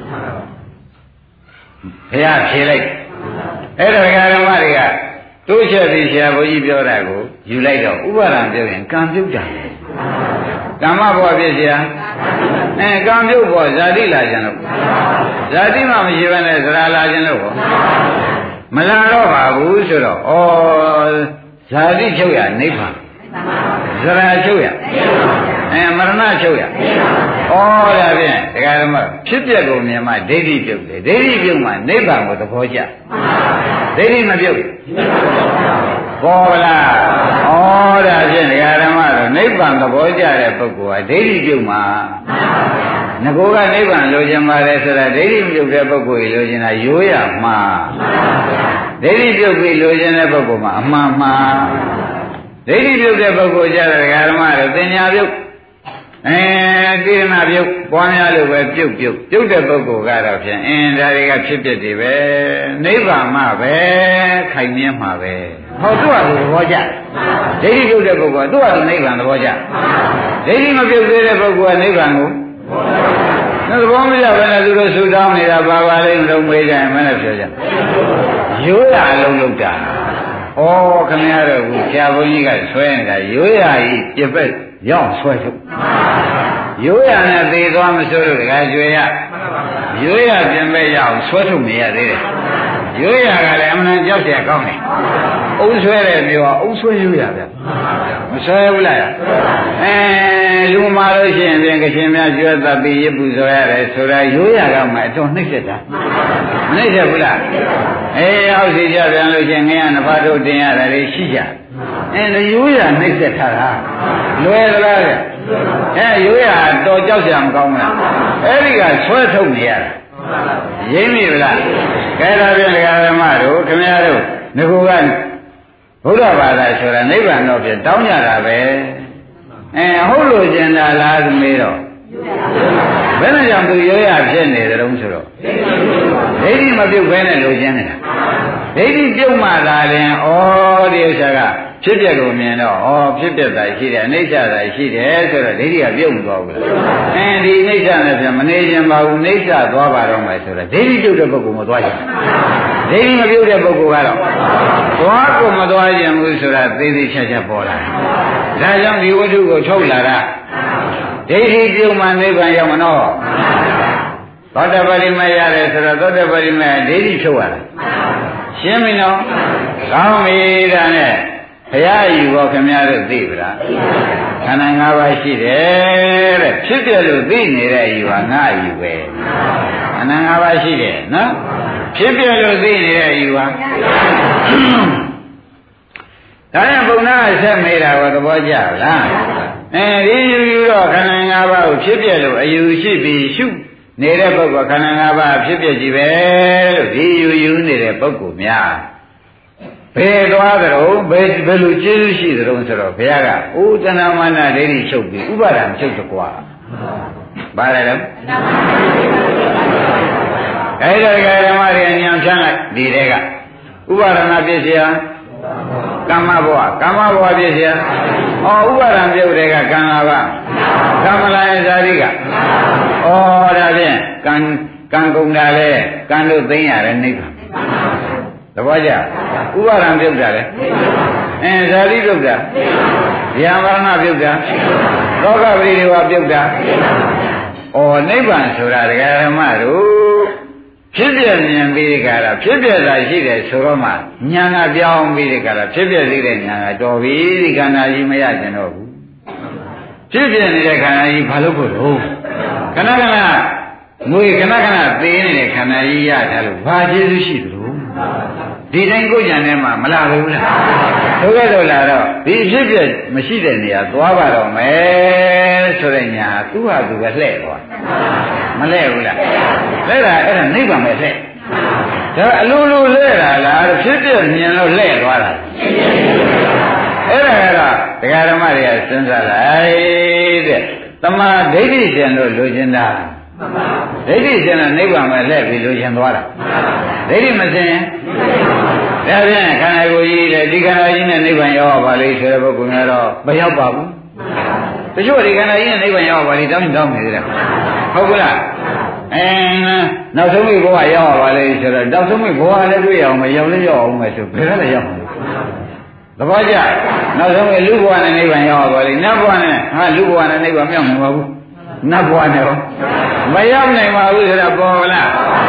ဘုရားဖြေလိုက်အဲ့ဒါဓမ္မတွေကတိုးချက်ပြီးဆရာဘုန်းကြီးပြောတာကိုယူလိုက်တော့ဥပါဒံပြုတ်ရင်ကံပြုတ်တာကမ္မဘဝဖြစ်เสียအဲကံပြုတ်ဘောဇာတိလာခြင်းလို့ဇာတိမှမရှိဘဲနဲ့ဇရာလာခြင်းလို့မလာတော့ပါဘူးဆိုတော့ဩဇာတိချုပ်ရနိဗ္ဗာန်ဇရာချုပ်ရအဲမရဏချုပ်ရဩဒါဖြင့်ဒကာဓမ္မဖြစ်ပြကုန်မြင်မှဒိဋ္ဌိပြုတ်တယ်ဒိဋ္ဌိပြုတ်မှနိဗ္ဗာန်ကိုသဘောကျဒိဋ္ဌိမပြုတ်ဘောလားဩဒါဖြင့်ဒကာဓမ္မတော့နိဗ္ဗာန်သဘောကျတဲ့ပုဂ္ဂိုလ်ဟာဒိဋ္ဌိပြုတ်မှာငါကနိဗ္ဗာန်လိုချင်ပါတယ်ဆိုတာဒိဋ္ဌိမပြုတ်တဲ့ပုဂ္ဂိုလ်ကြီးလိုချင်တာရိုးရမှာဒိဋ္ဌိပြုတ်ပြီးလိုချင်တဲ့ပုဂ္ဂိုလ်မှာအမှန်မှာဒိဋ္ဌိပြုတ်တဲ့ပုဂ္ဂိုလ်ကြတဲ့ဓမ္မတွေသင်ညာပြုတ်အဲတိရဏပြုတ်ပွားများလို့ပဲပြုတ်ပြုတ်ပြုတ်တဲ့ပုဂ္ဂိုလ်ကတော့ဖြင့်အင်းဒါတွေကဖြစ်ဖြစ်တွေပဲနိဗ္ဗာန်မှာပဲခိုင်မြဲမှာပဲဟောသူ့ဟာသူသဘောကျဒိဋ္ဌိပြုတ်တဲ့ပုဂ္ဂိုလ်ကသူ့ဟာသူနိဗ္ဗာန်သဘောကျဒိဋ္ဌိမပြုတ်သေးတဲ့ပုဂ္ဂိုလ်ကနိဗ္ဗာန်ကိုသဘောမကျဘဲနဲ့သူတို့ဆူတောင်းနေတာပါပါလိမ့်လုံးမေးကြရင်မနဲ့ပြောကြရိုးရအလုံးလုံးတာဩခင်ဗျားတို့ကဆရာဘုန်းကြီးကဆွဲနေတာရိုးရကြီးပြပက်ရောက်ဆွဲထုတ်ရိုးရနဲ့သေသွားမဆိုးလို့တခါကျွေရရိုးရပြင်မဲ့ရအောင်ဆွဲထုတ်နေရသေးတယ်ရိုးရကလည်းအမှန်ကြောက်เสียကောင်းတယ်အုံဆွဲတဲ့မျိုးကအုံဆွဲရိုးရဗျမဆွဲဘူးလားအဲလူမာလို့ရှိရင်ပြင်ကရှင်များကျွဲသတိရပူဇော်ရတယ်ဆိုတာရိုးရကမှအတော်နှိမ့်ဆက်တာမနှိမ့်ဆက်ဘူးလားအေးအောက်စီကြပြန်လို့ရှိရင်ငရနဖားတို့တင်ရတယ်လေရှိကြအဲရိုးရနှိမ့်ဆက်ထားတာလွယ်သလားဗျအဲရိုးရတော်ကြောက်เสียမကောင်းဘူးလားအဲ့ဒီကဆွဲထုတ်နေရတာရင်းမိဗလားကဲဒါဖြင့်ဓမ္မတို့ခင်ဗျားတို့ငါကဘုရားဘာသာဆိုတာနိဗ္ဗာန်တော့ဖြစ်တောင်းကြတာပဲအဲဟုတ်လို့ကျင်တာလားမေးတော့ဘယ်နဲ့ကြောင့်သူရိုးရဖြစ်နေတယ်လို့ဆိုတော့ဒိဋ္ဌိမပြုတ်ဘဲနဲ့လိုချင်နေတာဒိဋ္ဌိပြုတ်မှသာရင်ဩဒီဥစ္စာကဖြစ်ပြကိုမြင်တော့ဩဖြစ်ပြတာရှိတယ်အနိစ္စတာရှိတယ်ဆိုတော့ဒိဋ္ဌိကပြုတ်မသွားဘူးအဲဒီအနိစ္စနဲ့ပြန်မနေခြင်းပါဘူးအနိစ္စသွားပါတော့မယ်ဆိုတော့ဒိဋ္ဌိပြုတ်တဲ့ပုဂ္ဂိုလ်မသွားချင်ဒိဋ္ဌိမပြုတ်တဲ့ပုဂ္ဂိုလ်ကတော့သွားကိုမသွားခြင်းဘူးဆိုတာသေသေးချာချာပေါ်လာတယ်ဒါကြောင့်ဒီဝတ္ထုကိုထုတ်လာတာဒိဋ္ဌိပြုတ်မှနိဗ္ဗာန်ရောက်မနော်သောတပတိမရတယ်ဆိုတော့သောတပတိမဒိဋ္ဌိဖြုတ်ရတာရှင်းပြီနော်ကောင်းပြီဒါနဲ့ဘုရားယူဖို့ခင်ဗျားတို့သိပြီလားခန္ဓာ၅ပါးရှိတယ်တဲ့ဖြစ်ပြလို့သိနေတဲ့ယူဟာငါယူပဲခန္ဓာ၅ပါးရှိတယ်နော်ဖြစ်ပြလို့သိနေတဲ့ယူဟာဒါနဲ့ဘုံနာဆက်မေးတာကိုသဘောကျလားအဲဒီယူယူတော့ခန္ဓာ၅ပါးကိုဖြစ်ပြလို့အယူရှိပြီးရှုနေတဲ့ပုဂ္ဂိုလ်ခန္ဓာ၅ပါးဖြစ်ပြကြည့်ပဲလို့ဒီယူယူနေတဲ့ပုဂ္ဂိုလ်များဘယ်သွားကြတော့ဘယ်ဘယ်လိုကျေးဇူးရှိကြတော့ဆိုတော့ဘုရားကအိုးတဏမာနဒိဋ္ဌိချုပ်ပြီးဥပါဒံချုပ်တကွာဘာလဲလဲအဲ့ဒါကဓမ္မတွေညံဖြန်းလိုက်ဒီတဲကဥပါဒနာပြည့်စရာကမ္မဘဝကမ္မဘဝပြည့်စရာဩဥပါဒံပြုတ်တဲ့ကကံလာပါကမ္မလာယဇာတိကဩဒါဖြင့်ကံကံကုန်တာလေကံတို့သိမ့်ရတယ်နိဗ္ဗာန်သဘောကျဥပါဒံပြုတ်တာလေအဲဇာတိပြုတ်တာဗျာမရဏပြုတ်တာလောကပရိဒေဝပြုတ်တာဩနိဗ္ဗာန်ဆိုတာဒကာဓမ္မတို့ဖြစ်ပြမြင်ပြီးကြတာဖြစ်ပြတာရှိတယ်ဆိုတော့မှညာကပြောင်းပြီးကြတာဖြစ်ပြသေးတဲ့ညာကတော်ပြီဒီခန္ဓာကြီးမရကျင်တော့ဘူးဖြစ်ပြနေတဲ့ခန္ဓာကြီးဘာလို့ဖို့လို့ခဏခဏငွေခဏခဏသေးနေတဲ့ခန္ဓာကြီးရတာလို့ဘာကျေးဇူးရှိသလဲဒီတိုင်းကိုကြံထဲမှာမလာဘူးလားတို့ကဲတော့လာတော့ဒီဖြစ်ပြမရှိတဲ့နေရာသွားပါတော့မယ်ဆိုတဲ့ညာသူ့ဟာသူပဲလှဲ့သွားမလှဲ့ဘူးလားလှဲ့တာအဲ့ဒါနိဗ္ဗာန်ပဲလှဲ့ဒါအလိုလိုလှဲ့တာလားဖြစ်ပြမြင်လို့လှဲ့သွားတာအဲ့ဒါကတော့ဒကာဓမ္မတွေကစဉ်းစားလိုက်တဲ့တမာဒိဋ္ဌိကျင်လို့လိုချင်တာဒိဋ္ဌိစင်တဲ့နိဗ္ဗာန်ပဲလက်ပြီးလိုချင်သွားတာဒိဋ္ဌိမစင်ဒါဖြင့်ခန္ဓာကိုယ်ကြီးလေဒီခန္ဓာကြီးနဲ့နိဗ္ဗာန်ရောက်ပါလိမ့်ဆိုတဲ့ပုဂ္ဂိုလ်များတော့မရောက်ပါဘူးတချို့ဒီခန္ဓာကြီးနဲ့နိဗ္ဗာန်ရောက်ပါလိမ့်တောင်းတောင်းနေသေးတယ်ဟုတ်ကလားအဲနောက်ဆုံးမိဘဝရောက်ပါလိမ့်ဆိုတော့နောက်ဆုံးမိဘဝလည်းတွေ့ရအောင်မရောက်လည်းရောက်အောင်မယ်ဆိုဘယ်ကလည်းရောက်မှာသဘောကျနောက်ဆုံးမိလူဘဝနဲ့နိဗ္ဗာန်ရောက်ပါလိမ့်နတ်ဘဝနဲ့ဟာလူဘဝနဲ့နိဗ္ဗာန်မရောက်နိုင်ပါဘူးနတ်ဘဝနဲ့ရောမရောက်နိုင်ပါဘူးဆိုတာပေါ်လား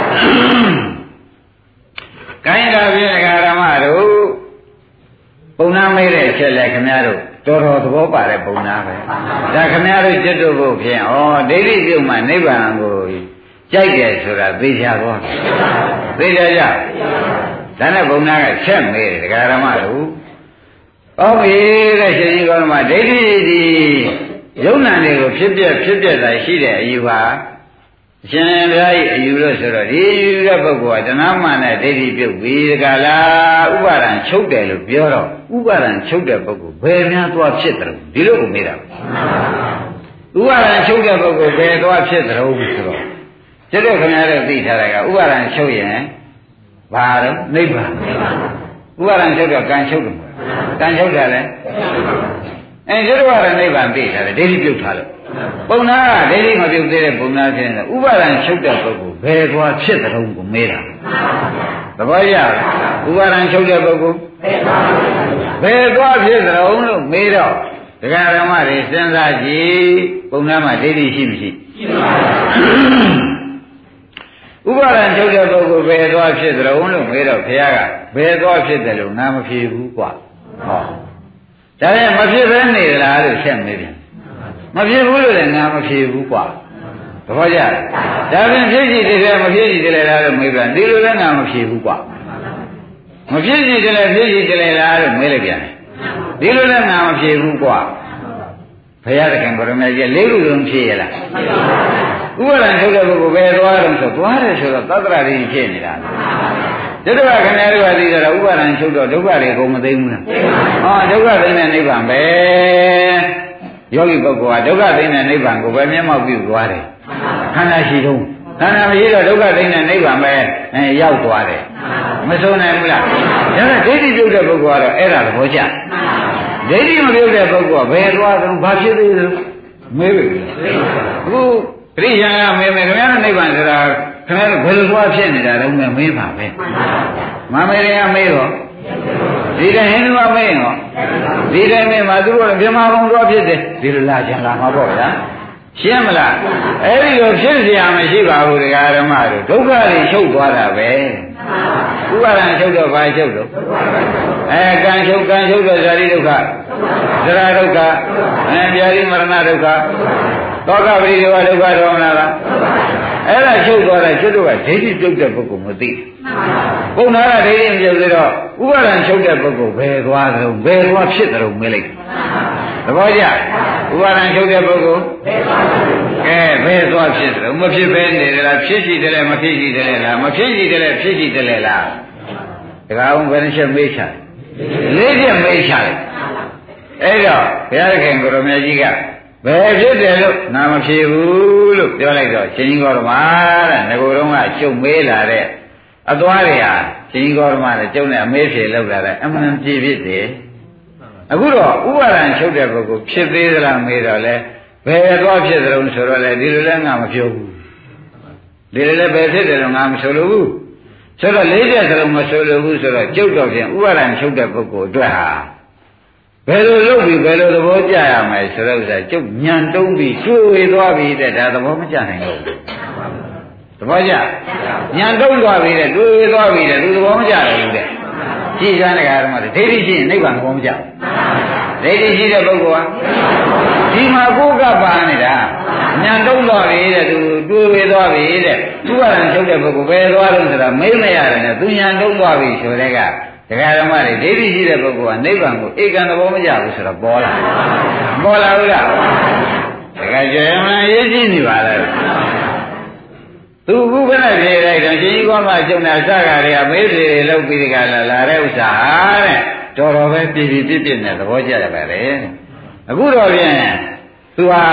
ကိုင်းတာပြေကဓမ္မတို့ပုံနာမေးတဲ့ချက်လက်ခင်ဗျားတို့တော်တော်သဘောပါတဲ့ပုံနာပဲဒါခင်ဗျားတို့จิตတို့ဖို့ဖြင့်ဩဒိဋ္ဌိပြုတ်မှနိဗ္ဗာန်ကိုကြိုက်တယ်ဆိုတာသိကြတော့သိကြကြဒါနဲ့ပုံနာကချက်မေးတယ်ဒကာဓမ္မတို့ဩမေးတဲ့ရှင်ကြီးကောဓမ္မဒိဋ္ဌိဒီယုံနာတွေကိုဖြစ်ပြဖြစ်ပြတာရှိတဲ့အယူဟာရှင်ဘုရားကြီးအယူလို့ဆိုတော့ဒီယူတဲ့ပုဂ္ဂိုလ်ကတဏှာမာနဲ့ဒိဋ္ဌိပြုတ်ပြီးတကလားဥပါဒံချုပ်တယ်လို့ပြောတော့ဥပါဒံချုပ်တဲ့ပုဂ္ဂိုလ်ဘယ်များသွားဖြစ်တယ်ဒီလိုကိုမေးတာဥပါဒံချုပ်တဲ့ပုဂ္ဂိုလ်ဘယ်သွားဖြစ်တယ်ဆိုတော့ကျတော့ခင်ဗျားတို့သိထားတာကဥပါဒံချုပ်ရင်ဘာတော့နိဗ္ဗာန်ဥပါဒံချုပ်တော့ကံချုပ်တယ်ကံချုပ်တယ်လေအဲကျတော့ကနိဗ္ဗာန်သိထားတယ်ဒိဋ္ဌိပြုတ်ထားလို့ပုံနာကဒိဋ္ဌိမပြုတ်သေးတဲ့ပုံနာဖြစ်နေဥပါဒံချုပ်တဲ့ပုဂ္ဂိုလ်ဘယ်သွားဖြစ်တဲ့ုံကိုမေးတာသဘောကျလားဥပါဒံချုပ်တဲ့ပုဂ္ဂိုလ်ဘယ်သွားဖြစ်တဲ့ုံလို့မေးတော့ဒကာဓမ္မတွေစဉ်းစားကြည့်ပုံနာမှာဒိဋ္ဌိရှိမရှိရှိပါဘူးဥပါဒံချုပ်တဲ့ပုဂ္ဂိုလ်ဘယ်သွားဖြစ်တဲ့ုံလို့မေးတော့ဘုရားကဘယ်သွားဖြစ်တယ်လို့ငါမဖြေဘူးကွာဟောဒါနဲ့မဖြစ်ဘဲနေလားလို့ဆက်မေးပြန်မဖြစ်ဘူးလို့လည်းငါမဖြစ်ဘူးကွာသဘောကျဒါပြင်ဖြစ်ကြည့်တယ်မဖြစ်ကြည့်တယ်လားလို့မေးပြန်ဒီလိုလည်းငါမဖြစ်ဘူးကွာမဖြစ်ကြည့်တယ်ဖြစ်ကြည့်တယ်လားလို့မေးလိုက်ပြန်ဒီလိုလည်းငါမဖြစ်ဘူးကွာဘုရားသခင်ကိုရမကြီးလေးခုလုံးဖြစ်ရလားဥပါဒံထုတ်တဲ့ပုဂ္ဂိုလ်ပဲသွားတယ်ဆိုသွားတယ်ဆိုတော့သတ္တရာတွေဖြစ်နေတာဒုက္ခခဏတွေကသိကြတော့ဥပါဒံချုပ်တော့ဒုက္ခတွေကုန်မသိဘူးလားဟောဒုက္ခသိတဲ့နိဗ္ဗာန်ပဲယောဂီပုဂ္ဂိုလ်ကဒုက္ခသိတဲ့နိဗ္ဗာန်ကိုပဲမျက်မှောက်ပြုသွားတယ်ခန္ဓာရှိတော့ခန္ဓာမရှိတော့ဒုက္ခသိတဲ့နိဗ္ဗာန်ပဲအဲရောက်သွားတယ်မဆုံးနိုင်ဘူးလားဒါနဲ့ဒိဋ္ဌိပြုတ်တဲ့ပုဂ္ဂိုလ်ကတော့အဲ့ဒါသဘောကျဒိဋ္ဌိမပြုတ်တဲ့ပုဂ္ဂိုလ်ကဘယ်သွားသလဲဘာဖြစ်သေးလဲမေးပြီအခုခရိယာကမေးမယ်ခင်ဗျားတို့နိဗ္ဗာန်ဆိုတာခင်ဗျားတို့ဘယ်လိုသွားဖြစ်နေတာလဲမေးမေးပါပဲမမေးရင်မေးတော့ဒီတိုင်းဟိန္ဒူကမေးရောဒီတိုင်းမေးမှာသူတို့ကမြမဘုံသွားဖြစ်တယ်ဒီလိုလာကြလာမှာပေါ့ဗျာရှင်းမလားအဲ့ဒီလိုဖြစ်เสียမရှိပါဘူးဒကာဓမ္မတို့ဒုက္ခတွေချုပ်သွားတာပဲဥပါဒံချုပ်တော့ဘာချုပ်တော့အဲကံချုပ်ကံချုပ်တော့ဇာတိဒုက္ခဇရာဒုက္ခအဲဗျာတိမရဏဒုက္ခသောကပရိဒေဝဒုက္ခဒေါမနလားအဲ့ဒါချုပ်သွားတယ်ကျွတ်တို့ကဒိဋ္ဌိပြုတ်တဲ့ပုဂ္ဂိုလ်မသိပုံနာကဒိဋ္ဌိမပြုတ်သေးတော့ဥပါဒံချုပ်တဲ့ပုဂ္ဂိုလ်ဘယ်သွားသလဲဘယ်သွားဖြစ်တယ်လို့မေးလိုက်သဘောကျဥပါဒံချုပ်တဲ့ပုဂ္ဂိုလ်ကဲဘယ်သွားဖြစ်တယ်မဖြစ်ပဲနေတယ်လားဖြစ်ရှိတယ်လားမဖြစ်ရှိတယ်လားမဖြစ်ရှိတယ်လားဖြစ်ရှိတယ်လားတခါအောင်ဘယ်နှချက်မေးချတယ်လေးချက်မေးချတယ်အဲ့တော့ဘုရားခင်ကိုရမကြီးကဘယ်ဖြစ်တယ်လို့ငါမဖြေဘူးလို့ပြောလိုက်တော့ရှင်ကြီးကောဓမတဲ့ငကိုယ်တော်ကကျုပ်မေးလာတဲ့အသွားတွေဟာရှင်ကြီးကောဓမနဲ့ကျုပ်နဲ့အမေးဖြေလောက်လာတဲ့အမှန်ပြည့်ဖြစ်တယ်အခုတော့ဥပါဒံချုပ်တဲ့ပုဂ္ဂိုလ်ဖြစ်သေးသလားမေးတော့လဲဘယ်သွားဖြစ်သလဲဆိုတော့လေဒီလိုလဲငါမပြောဘူးဒီလိုလဲဘယ်ဖြစ်တယ်လို့ငါမဆိုလို့ဘူးဆိုတော့လေးတဲ့သလုံးမဆိုလို့ဘူးဆိုတော့ကျုပ်တော့ဖြင့်ဥပါဒံချုပ်တဲ့ပုဂ္ဂိုလ်အတွက်ဟာဘယ်လိုလုပ်ပြီးဘယ်လိုသဘောကျရမယ်ဆိုတော့ဥစ္စာကျုပ်ညံတုံးပြီးကျွေဝေသွားပြီးတဲ့ဒါသဘောမကျနိုင်တော့ဘူးသဘောကျညံတုံးသွားပြီးတဲ့ကျွေဝေသွားပြီးတဲ့သူသဘောမကျတယ်လို့တဲ့ကြည်စမ်းတဲ့ကာရမတွေဒိဋ္ဌိရှိရင်နိဗ္ဗာန်သဘောမကျဒိဋ္ဌိရှိတဲ့ပုဂ္ဂိုလ်ဟာဒီမှာကိုယ်ကပါနေတာညံတုံးသွားပြီတဲ့သူကျွေဝေသွားပြီတဲ့သူကလည်းချုပ်တဲ့ပုဂ္ဂိုလ်ဘယ်သွားလို့ဆိုတာမေးမရတယ်နဲ့သူညံတုံးသွားပြီဆိုတဲ့ကဒကာဓမ္မတွေဒိဋ္ဌိရှိတဲ့ပုဂ္ဂိုလ်ကနိဗ္ဗာန်ကိုဧကံသဘောမကျဘူးဆိုတော့ပေါ်လာပေါ်လာဘူးလားဒကာကျေမရေးကြည့်နေပါလားသူခုခဏပြေးလိုက်တော့ရှင်ကြီးကောင်းမှကျုံတာစကားတွေကမေးလေလောက်ပြီးဒီကလာလာတဲ့ဥစ္စာဟာတဲ့တော်တော်ပဲပြည့်ပြည့်ပြည့်ပြည့်နဲ့သဘောကျရပါလေအခုတော့ဖြင့်သူဟာ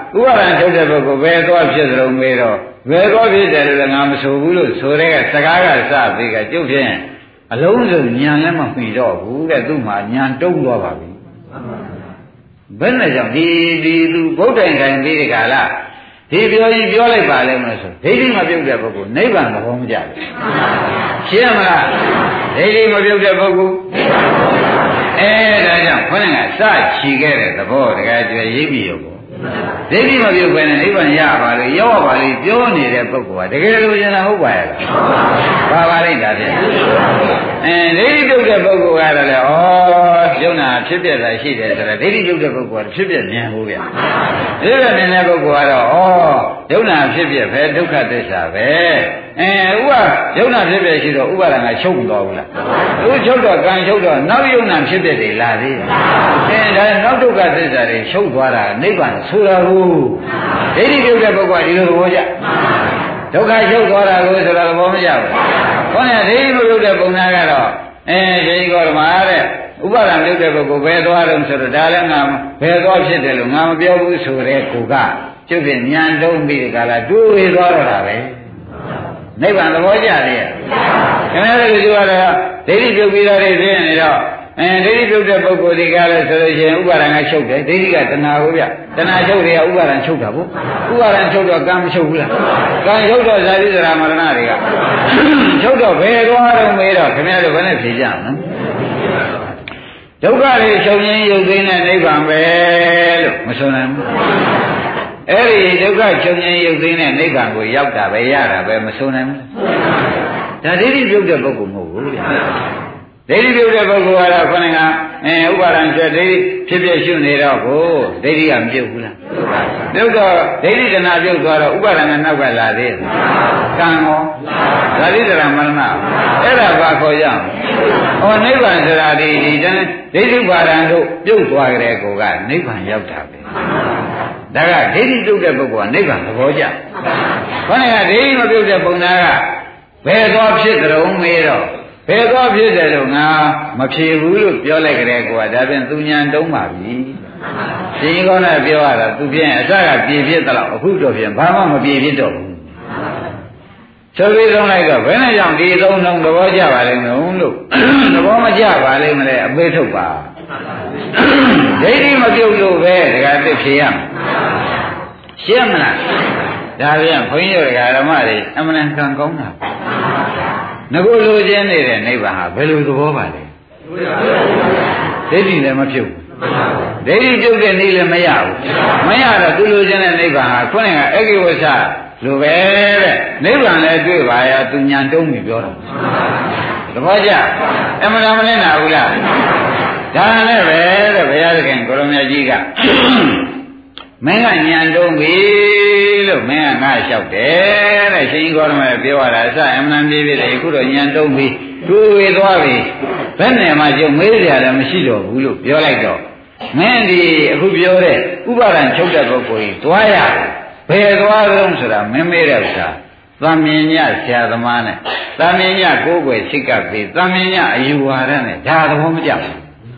ဥပါဒံချုပ်တဲ့ပုဂ္ဂိုလ်ဘယ်သွားဖြစ်သလုံးမေးတော့ဘယ်သွားဖြစ်တယ်လို့ငါမဆိုဘူးလို့ဆိုတဲ့ကစကားကစပြီးကကျုပ်ဖြင့်အလုံးစုံဉာဏ်လည်းမမှီတော့ဘူးတဲ့သူ့မှာဉာဏ်တုံးသွားပါပြီဘယ်နဲ့ကြောင့်ဒီဒီသူဗုဒ္ဓံခံပြီးဒီကလာဒီပြောရင်ပြောလိုက်ပါလိမ့်မလို့ဆိုဒိဋ္ဌိမပြုတ်တဲ့ပုဂ္ဂိုလ်နိဗ္ဗာန်သဘောမကျဘူးရှင်းမလားဒိဋ္ဌိမပြုတ်တဲ့ပုဂ္ဂိုလ်အဲဒါကြောင့်ခေါင်းကစချီခဲ့တဲ့သဘောတကယ်ကျွရိပ်ပြီးရောဒိဋ္ဌိမပြုတ်ပဲနဲ့နိဗ္ဗာန်ရပါလို့ရောက်ပါလိမ့်ပြောနေတဲ့ပုဂ္ဂိုလ်ကတကယ်လို့ရင်ဟုတ်ပါရဲ့လားပါပါလိမ့်တာဖြင့်အဲဒိဋ္ဌိပြုတ်တဲ့ပုဂ္ဂိုလ်ကတော့လေဩယုံနာဖြစ်ပြတာရှိတယ်ဆိုတော့ဒိဋ္ဌိပြုတ်တဲ့ပုဂ္ဂိုလ်ကဖြစ်ပြမြင်ဘူးဗျဒီလိုမြင်တဲ့ပုဂ္ဂိုလ်ကတော့ဩယုံနာဖြစ်ပြပဲဒုက္ခသစ္စာပဲအဲဥပယုံနာဖြစ်ပြရှိတော့ဥပါဒံကချုပ်မသွားဘူးလားသူချုပ်တော့ကံချုပ်တော့နောက်ယုံနာဖြစ်ပြတွေလာသေးတယ်အဲဒါနောက်ဒုက္ခသစ္စာတွေချုပ်သွားတာနိဗ္ဗာန်ဆိုတာကိုဒိဋ္ဌိပြုတ်တဲ့ပုဂ္ဂိုလ်ကဒီလိုသဘောကျဒုက္ခချုပ်သွားတာကိုဆိုတာသဘောမကျဘူးခေါင်းကဒိဋ္ဌိမပြုတ်တဲ့ပုံနာကတော့အဲဒီကောဓမာတဲ့ဥပါဒံပြုတ်တဲ့ပုဂ္ဂိုလ်ဘယ်သွားတော့ဆိုတော့ဒါလည်းငါဘယ်သွားဖြစ်တယ်လို့ငါမပြောဘူးဆိုတဲ့ကိုကကျုပ်ပြင်ဉာဏ်တုံးပြီးဒီကလာတွေးဝေသွားတော့တာပဲနိဗ္ဗာန်သဘောကျတယ်ခင်ဗျားတို့ပြောတာဒိဋ္ဌိပြုတ်ပြီးတော့နေဖြစ်နေတော့အဲဒိဋ္ဌိပြုတ်တဲ့ပုဂ္ဂိုလ်တွေကလည်းဆိုလို့ရှိရင်ဥပါဒံကချုပ်တယ်ဒိဋ္ဌိကတဏှာကိုဗျတဏှာချုပ်တွေကဥပါဒံချုပ်တာပေါ့ဥပါဒံချုပ်တော့ကံမချုပ်ဘူးလားကံချုပ်တော့ဇာတိဇရာမရဏတွေကချုပ်တော့ဘယ်သွားတော့မေးတော့ခင်ဗျားတို့ဘယ်နဲ့ဖြေကြမလဲဒုက္ခတွေချုပ်ရင်းရုပ်သိမ်းတဲ့နိဗ္ဗာန်ပဲလို့မဆိုနိုင်ဘူးအဲ့ဒီဒုက္ခချုပ်ရင်းရုပ်သိမ်းတဲ့နိဗ္ဗာန်ကိုရောက်တာပဲရတာပဲမဆိုနိုင်ဘူးဒါဒိဋ္ဌိပြုတ်တဲ့ပုဂ္ဂိုလ်မဟုတ်ဘူးဗျဒိဋ္ဌိပြုတ်တဲ့ပုဂ္ဂိုလ်ကတော့ခொနကအဲဥပါဒံကျွတ်ဒိဋ္ဌိဖြစ်ဖြစ်ရှုနေတော့ကိုဒိဋ္ဌိကမပြုတ်ဘူးလားပြုတ်တော့ဒိဋ္ဌိတဏှာပြုတ်သွားတော့ဥပါဒံကနောက်ကလာသေးတယ်ကံရောဇာတိတရမရဏအဲ့ဒါဘာခေါ်ရအောင်ဟောနိဗ္ဗာန်ဆိုတာဒီဒီတန်းဒိဋ္ဌိပါဒံတို့ပြုတ်သွားကြတဲ့ကိုကနိဗ္ဗာန်ရောက်တာပဲဒါကဒိဋ္ဌိပြုတ်တဲ့ပုဂ္ဂိုလ်ကနိဗ္ဗာန်သဘောကျခொနကဒိဋ္ဌိမပြုတ်တဲ့ပုံနာကဘယ်သွားဖြစ်ကြုံမေးတော့ဘယ်သွားဖြစ်တယ်လို့ငါမဖြေဘူးလို့ပြောလိုက်ကြတဲ့ကွာဒါပြန်သူညာတုံးပါပြီရှင်ကြီးကောင်းနဲ့ပြောရတာသူဖြင့်အစကပြေဖြစ်သလောက်အခုတော့ဖြင့်ဘာမှမပြေဖြစ်တော့ဘူးဆိုပြီးဆုံးလိုက်တော့ဘယ်နဲ့ကြောင့်ဒီသုံးလုံးသဘောကျပါလိမ့်မလို့လို့သဘောမကျပါလိမ့်မလဲအပေးထုတ်ပါဒိဋ္ဌိမပြုတ်လို့ပဲဒကာသိဖြေရမယ်ရှင်းမလားဒါပြန်ဘုန်းကြီးတို့ဒကာဓမ္မတွေအမှန်တန်ကောင်းတာငါကိုလိုချင်နေတဲ့နိဗ္ဗာန်ဟာဘယ်လိုသဘောပါလဲဒိဋ္ဌိလည်းမပြုတ်ဒိဋ္ဌိပြုတ်တဲ့နည်းလည်းမရဘူးမရတော့သူလိုချင်တဲ့နိဗ္ဗာန်ဟာခုနကအဂိဝဆလိုပဲတဲ့နိဗ္ဗာန်လည်းတွေ့ပါရဲ့သူညာတုံးပြီးပြောတော့သဘောကျအမှန်တမ်းမလဲနာဘူးလားဒါနဲ့ပဲတဲ့ဘုရားသခင်ကိုရမကြီးကမင်းကညံတုံးပြီလို့မင်းကငါလျှောက်တယ်တဲ့ရှင်ကြီးကောရမပြောရတာအစအမှန်ပြေးပြီလေအခုတော့ညံတုံးပြီတွေးဝေသွားပြီဘယ်နဲ့မှကျုံမေးကြတယ်မရှိတော့ဘူးလို့ပြောလိုက်တော့မင်းဒီအခုပြောတဲ့ဥပါဒံချုပ်တဲ့ပုဂ္ဂိုလ်ကြီးသွားရဘယ်သွားလုံးဆိုတာမင်းမေးတဲ့ဥစ္စာသံမြင်ညဆရာသမားနဲ့သံမြင်ညကိုယ်ွယ်စိတ်ကပ်ပြီးသံမြင်ညအယူဝါဒနဲ့ဒါသဘောမကျဘူး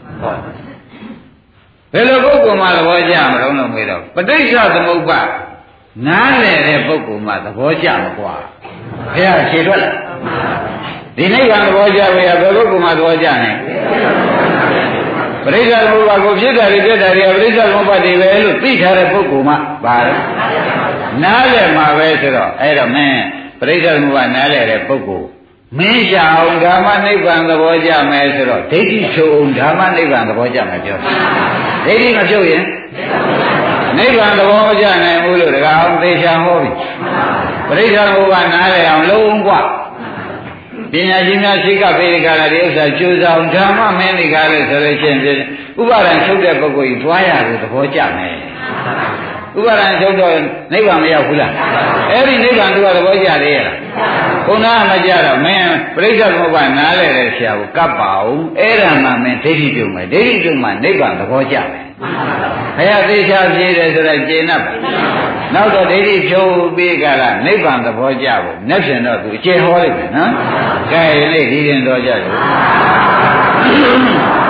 ဘယ်လိုပုဂ္ဂိုလ်မှသဘောကျမလို့လို့မေးတော့ပဋိစ္စသမုပ္ပါနားလည်တဲ့ပုဂ္ဂိုလ်မှသဘောကျမကွာဘုရားခြေထွက်လာဒီနိဗ္ဗာန်သဘောကျပဲဘယ်ပုဂ္ဂိုလ်မှသဘောကျနိုင်ပဋိစ္စသမုပ္ပါကိုဖြစ်တာတွေပြတ်တာတွေကပဋိစ္စသမုပ္ပါတွေပဲလို့သိထားတဲ့ပုဂ္ဂိုလ်မှပါတော့နားလည်မှာပဲဆိုတော့အဲ့တော့မင်းပဋိစ္စသမုပ္ပါနားလည်တဲ့ပုဂ္ဂိုလ်မင်းရအောင်ဓမ္မနိဗ္ဗာန်သဘောကျမယ်ဆိုတော့ဒိဋ္ဌိချုပ်အောင်ဓမ္မနိဗ္ဗာန်သဘောကျမယ်ပြောဒိဋ္ဌိမချုပ်ရင်နိဗ္ဗာန်သဘောမကျနိုင်ဘူးလို့တကားအောင်သေချာဟောပြီပရိစ္ဆေသမုပ္ပါနားလည်အောင်လုံးกว่าပညာရှိများရှိကပေရိကလာဒီဥစ္စာကျိုးဆောင်ဓမ္မမင်းဒီကားလို့ဆိုလို့ချင်းဥပါဒံချုပ်တဲ့ပုဂ္ဂိုလ်ကြီးသွားရလို့သဘောကျမယ်ဥပါဒံချုပ်တော့နိဗ္ဗာန်မရောက်ဘူးလားအဲ့ဒီနိဗ္ဗာန်သူကသဘောကျသေးရဲ့လားခုနကမကြတော့မင်းပရိစ္ဆေသမုပ္ပါနားလည်တဲ့ဆရာကိုကပ်ပါအောင်အဲ့ဒါမှမင်းဒိဋ္ဌိပြုံမယ်ဒိဋ္ဌိပြုံမှနိဗ္ဗာန်သဘောကျမယ်ဘုရားသေချာပြည့်တယ်ဆိုတော့ကျေနပ်ပါနောက်တော့ဒိဋ္ဌိဖြုံးပြီးကြလားနိဗ္ဗာန်သဘောကျဖို့မျက်ဖြင့်တော့သူအကျေဟောလိုက်မယ်နော်ကဲဒီနေ့ဒီရင်တော်ကြတယ်